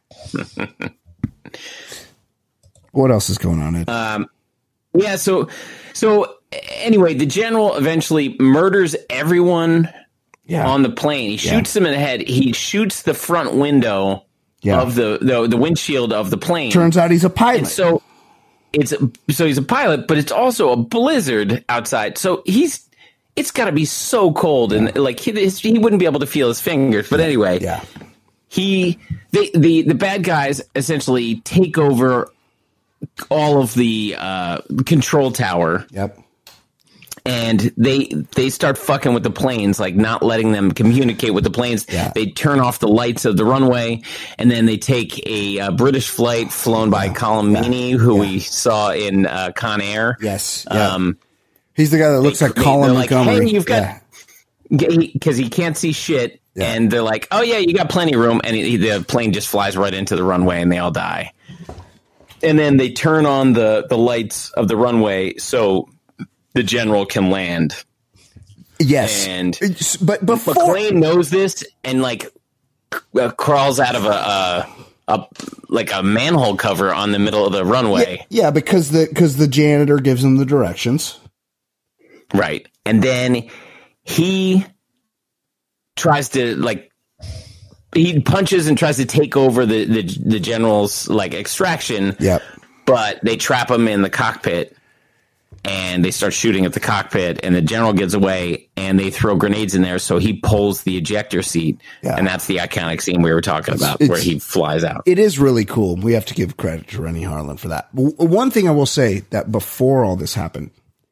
What else is going on, Ed?
Um, yeah. So, so anyway, the general eventually murders everyone
Yeah.
on the plane. He shoots them in the head. He shoots the front window
Yeah.
of the, the the windshield of the plane.
Turns out he's a pilot.
And so it's so he's a pilot, but it's also a blizzard outside. So he's it's got to be so cold, and like he, his, he wouldn't be able to feel his fingers. But anyway,
yeah.
he they, the the bad guys essentially take over all of the uh, control tower.
Yep.
And they they start fucking with the planes, like not letting them communicate with the planes.
Yeah.
They turn off the lights of the runway, and then they take a uh, British flight flown by Colm Meaney, who we saw in uh, Con Air.
Yes. Yeah.
Um,
He's the guy that looks
they-
like
they-
Colin
they're like,
Montgomery.
hey, you've got
Yeah.
because he can't see shit,
Yeah.
and they're like, "Oh yeah, you got plenty of room," and he, the plane just flies right into the runway, and they all die. and then they turn on the, the lights of the runway so the general can land.
Yes.
And
but before
McClane knows this and like uh, crawls out of a, a, a like a manhole cover on the middle of the runway.
Yeah, yeah because the because the janitor gives him the directions.
Right. And then he tries to like he punches and tries to take over the, the, the general's like extraction.
Yep.
But they trap him in the cockpit and they start shooting at the cockpit and the general gets away and they throw grenades in there. So he pulls the ejector seat. Yeah. And that's the iconic scene we were talking about it's, where he flies out.
It is really cool. We have to give credit to Rennie Harlan for that. One thing I will say that before all this happened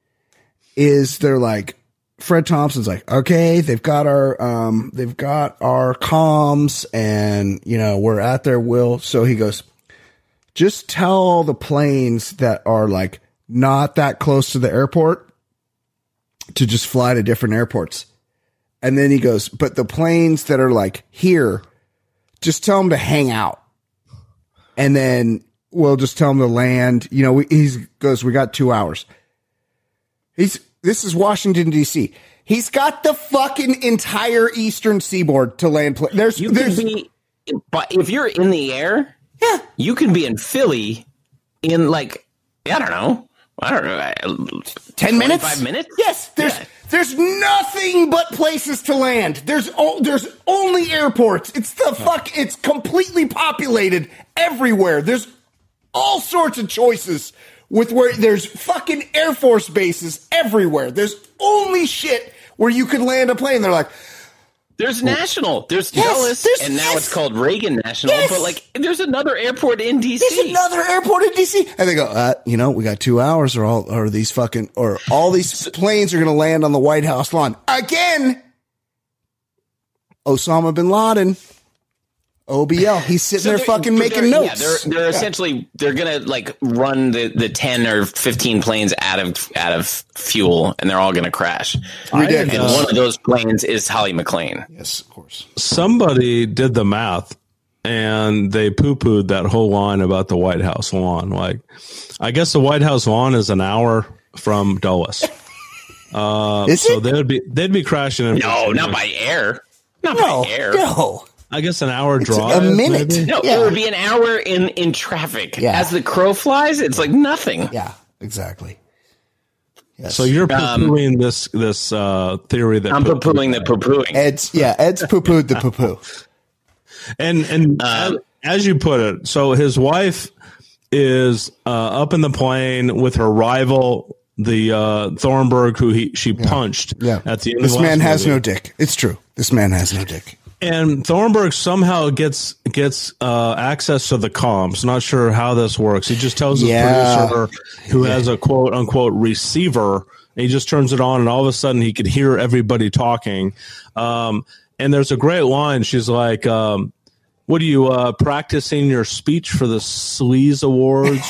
is they're like, Fred Thompson's like, okay, they've got our, um, they've got our comms and, you know, we're at their will. So he goes, just tell all the planes that are like not that close to the airport to just fly to different airports. And then he goes, but the planes that are like here, just tell them to hang out. And then we'll just tell them to land. You know, he goes, we got two hours. He's, This is Washington, D C. He's got the fucking entire eastern seaboard to land. Pl- there's,
you
there's,
can be, but if you're in the air,
yeah,
you can be in Philly in like, I don't know, I don't know,
ten minutes,
five minutes.
Yes, there's
yeah.
there's nothing but places to land. There's o- there's only airports. It's the fuck. It's completely populated everywhere. There's all sorts of choices. With where there's fucking Air Force bases everywhere. There's only shit where you could land a plane. They're like,
there's National, there's
yes,
Dulles,
there's,
and now
yes.
it's called Reagan National.
Yes.
But like, there's another airport in D C.
There's another airport in D C. And they go, uh, you know, we got two hours, or all, or these fucking, or all these planes are going to land on the White House lawn again. Osama bin Laden. O B L. He's sitting so there fucking making notes.
Yeah, they're they're yeah. essentially they're gonna like run the, the ten or fifteen planes out of out of fuel, and they're all gonna crash.
Ridiculous.
And one of those planes is Holly McClane.
Yes, of course.
Somebody did the math, and they poo pooed that whole line about the White House lawn. Like, I guess the White House lawn is an hour from Dulles. Uh,
is
so
it?
they'd be they'd be crashing. In
no, not by air. Not
no,
by air.
No.
I guess an hour
it's
drive.
A minute.
Maybe?
No,
yeah.
it would be an hour in, in traffic.
Yeah.
As the crow flies, it's like nothing.
Yeah, exactly. Yes.
So you're poo-pooing um, this this uh, theory that
I'm poo-pooing the poo-pooing.
Ed's yeah, Ed's poo-pooed the poo-poo.
And and um, as, as you put it, so his wife is uh, up in the plane with her rival, the uh, Thornburg, who he she
yeah.
punched.
Yeah.
At the end
this
of the
man has
movie.
no dick. It's true. This man has no dick.
And Thornburg somehow gets gets uh, access to the comms. Not sure how this works. He just tells his
yeah.
producer, who yeah. has a quote unquote receiver, and he just turns it on, and all of a sudden he could hear everybody talking. Um, and there's a great line. She's like, um, "What are you uh, practicing your speech for the Sleaze Awards?"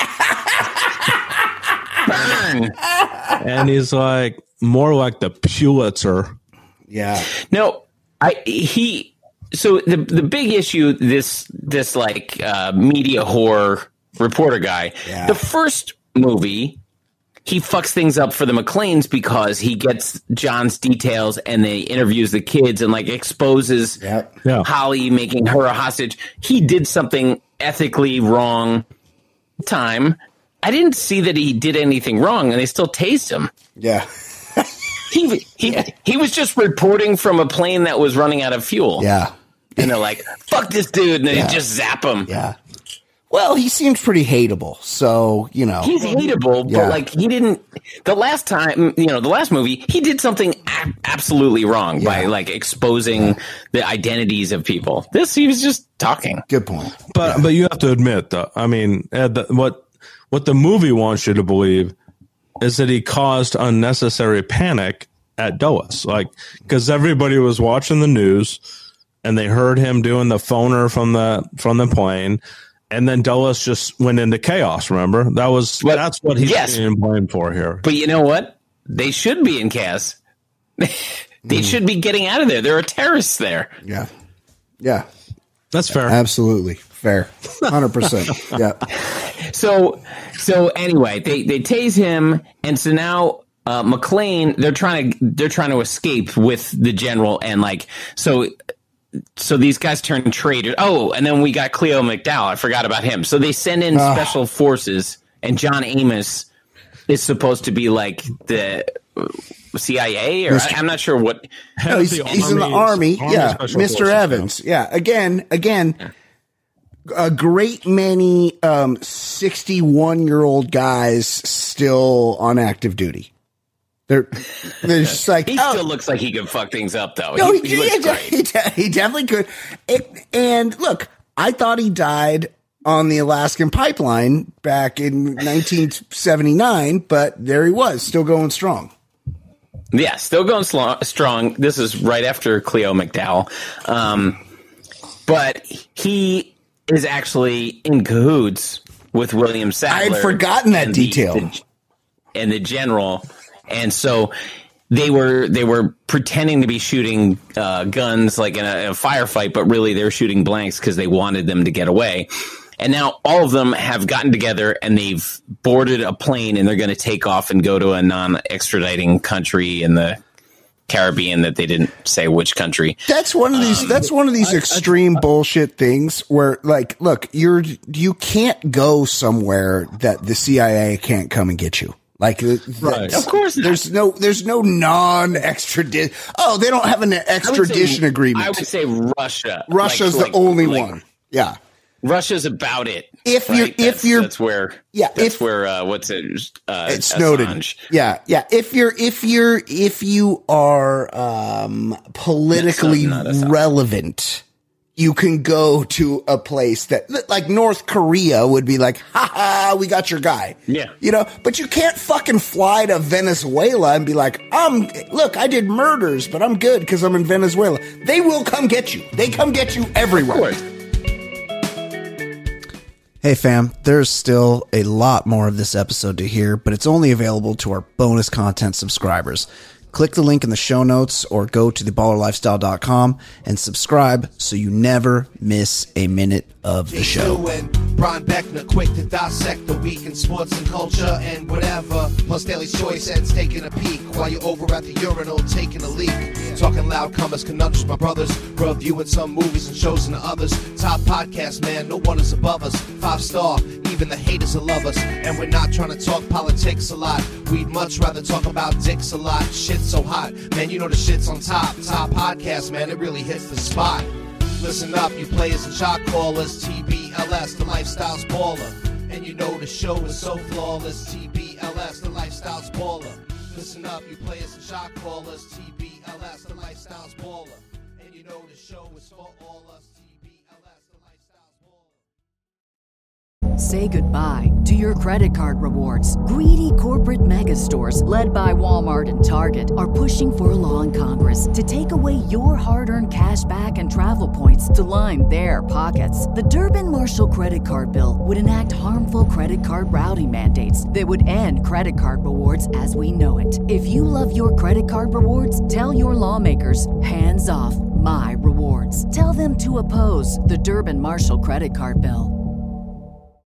Burn.
And he's like, "More like the Pulitzer."
Yeah.
No. I, he so the the big issue this this like uh, media whore reporter guy
yeah.
the first movie he fucks things up for the McClanes because he gets John's details and they interviews the kids and like exposes
yep.
yeah.
Holly making her a hostage. He did something ethically wrong. Time I didn't see that he did anything wrong and they still tased him.
Yeah.
He he he was just reporting from a plane that was running out of fuel.
Yeah.
And they're like, fuck this dude. And then
yeah.
they just zap him.
Yeah. Well, he seems pretty hateable. So, you know.
He's hateable,
yeah.
but like he didn't. The last time, you know, the last movie, he did something a- absolutely wrong yeah. by like exposing yeah. the identities of people. This, he was just talking.
Good point.
But, yeah. but you have to admit, though, I mean, Ed, the, what, what the movie wants you to believe is that he caused unnecessary panic at Dulles, like because everybody was watching the news and they heard him doing the phoner from the from the plane, and then Dulles just went into chaos. Remember, that was well, that's what he's
yes.
being blamed for here.
But you know what? They should be in chaos. they mm. should be getting out of there. There are terrorists there.
Yeah, yeah.
That's fair.
Absolutely fair. one hundred percent. Yeah.
So, so anyway, they, they tase him. And so now, uh, McClane, they're trying to, they're trying to escape with the general. And like, so, so these guys turn traitors. Oh, and then we got Cleo McDowell. I forgot about him. So they send in
uh.
special forces, and John Amos is supposed to be like the C I A, or Mister I'm not sure what.
No, he's, he's in the Army. Army yeah, Mister Evans. Yeah. yeah. Again, again, yeah. a great many um, sixty-one-year-old guys still on active duty. They're, they're just like,
he
oh.
still looks like he could fuck things up, though.
No,
he,
he,
he,
he, he, de- he definitely could. It, and look, I thought he died on the Alaskan pipeline back in nineteen seventy-nine, but there he was, still going strong.
Yeah, still going sl- strong. This is right after Cleo McDowell. Um, but he is actually in cahoots with William Sadler.
I had forgotten that
and
detail.
The, the, and the general. And so they were they were pretending to be shooting uh, guns like in a, in a firefight, but really they were shooting blanks because they wanted them to get away. And now all of them have gotten together and they've boarded a plane and they're going to take off and go to a non-extraditing country in the Caribbean that they didn't say which country.
That's one of these. Um, that's one of these I, extreme I, I, bullshit things where, like, look, you're you can't go somewhere that the C I A can't come and get you. Like,
right. Of course, not.
there's no, there's no non-extradition. Oh, they don't have an extradition
say,
agreement.
I would say Russia.
Russia's
like,
the
like,
only
like,
one. Yeah,
Russia's about it.
If
right?
you're,
that's,
if you're,
that's where,
yeah,
that's
if,
where, uh, what's it? Uh,
it's Snowden.
Assange.
Yeah, yeah. If you're, if you're, if you are um, politically relevant. You can go to a place that, like North Korea would be like, ha ha, we got your guy.
Yeah.
You know, but you can't fucking fly to Venezuela and be like, um, look, I did murders, but I'm good because I'm in Venezuela. They will come get you. They come get you everywhere. Hey fam, there's still a lot more of this episode to hear, but it's only available to our bonus content subscribers. Click the link in the show notes or go to the baller lifestyle dot com and subscribe so you never miss a minute of the show.
Brian Beckner, quick to dissect the week in sports and culture and whatever. Plus Daily Choice Ed's taking a peek while you're over at the urinal taking a leak. Talking loud comers, conundrums, my brothers. Reviewing some movies and shows and others. Top podcast, man, no one is above us. Five star, even the haters will love us. And we're not trying to talk politics a lot. We'd much rather talk about dicks a lot. Shit's so hot, man, you know the shit's on top. Top podcast, man, it really hits the spot. Listen up, you players and shot callers. T B L S, the lifestyle's baller. And you know the show is so flawless. T B L S, the lifestyle's baller. Listen up, you players and shot callers. T B L S, the lifestyle's baller. And you know the show is for all us. T B L S, the lifestyle's baller.
Say goodbye to your credit card rewards. Greedy corporate mega stores, led by Walmart and Target, are pushing for a law in Congress to take away your hard-earned cash back and travel points to line their pockets. The Durbin-Marshall credit card bill would enact harmful credit card routing mandates that would end credit card rewards as we know it. If you love your credit card rewards, tell your lawmakers, hands off my rewards. Tell them to oppose the Durbin-Marshall credit card bill.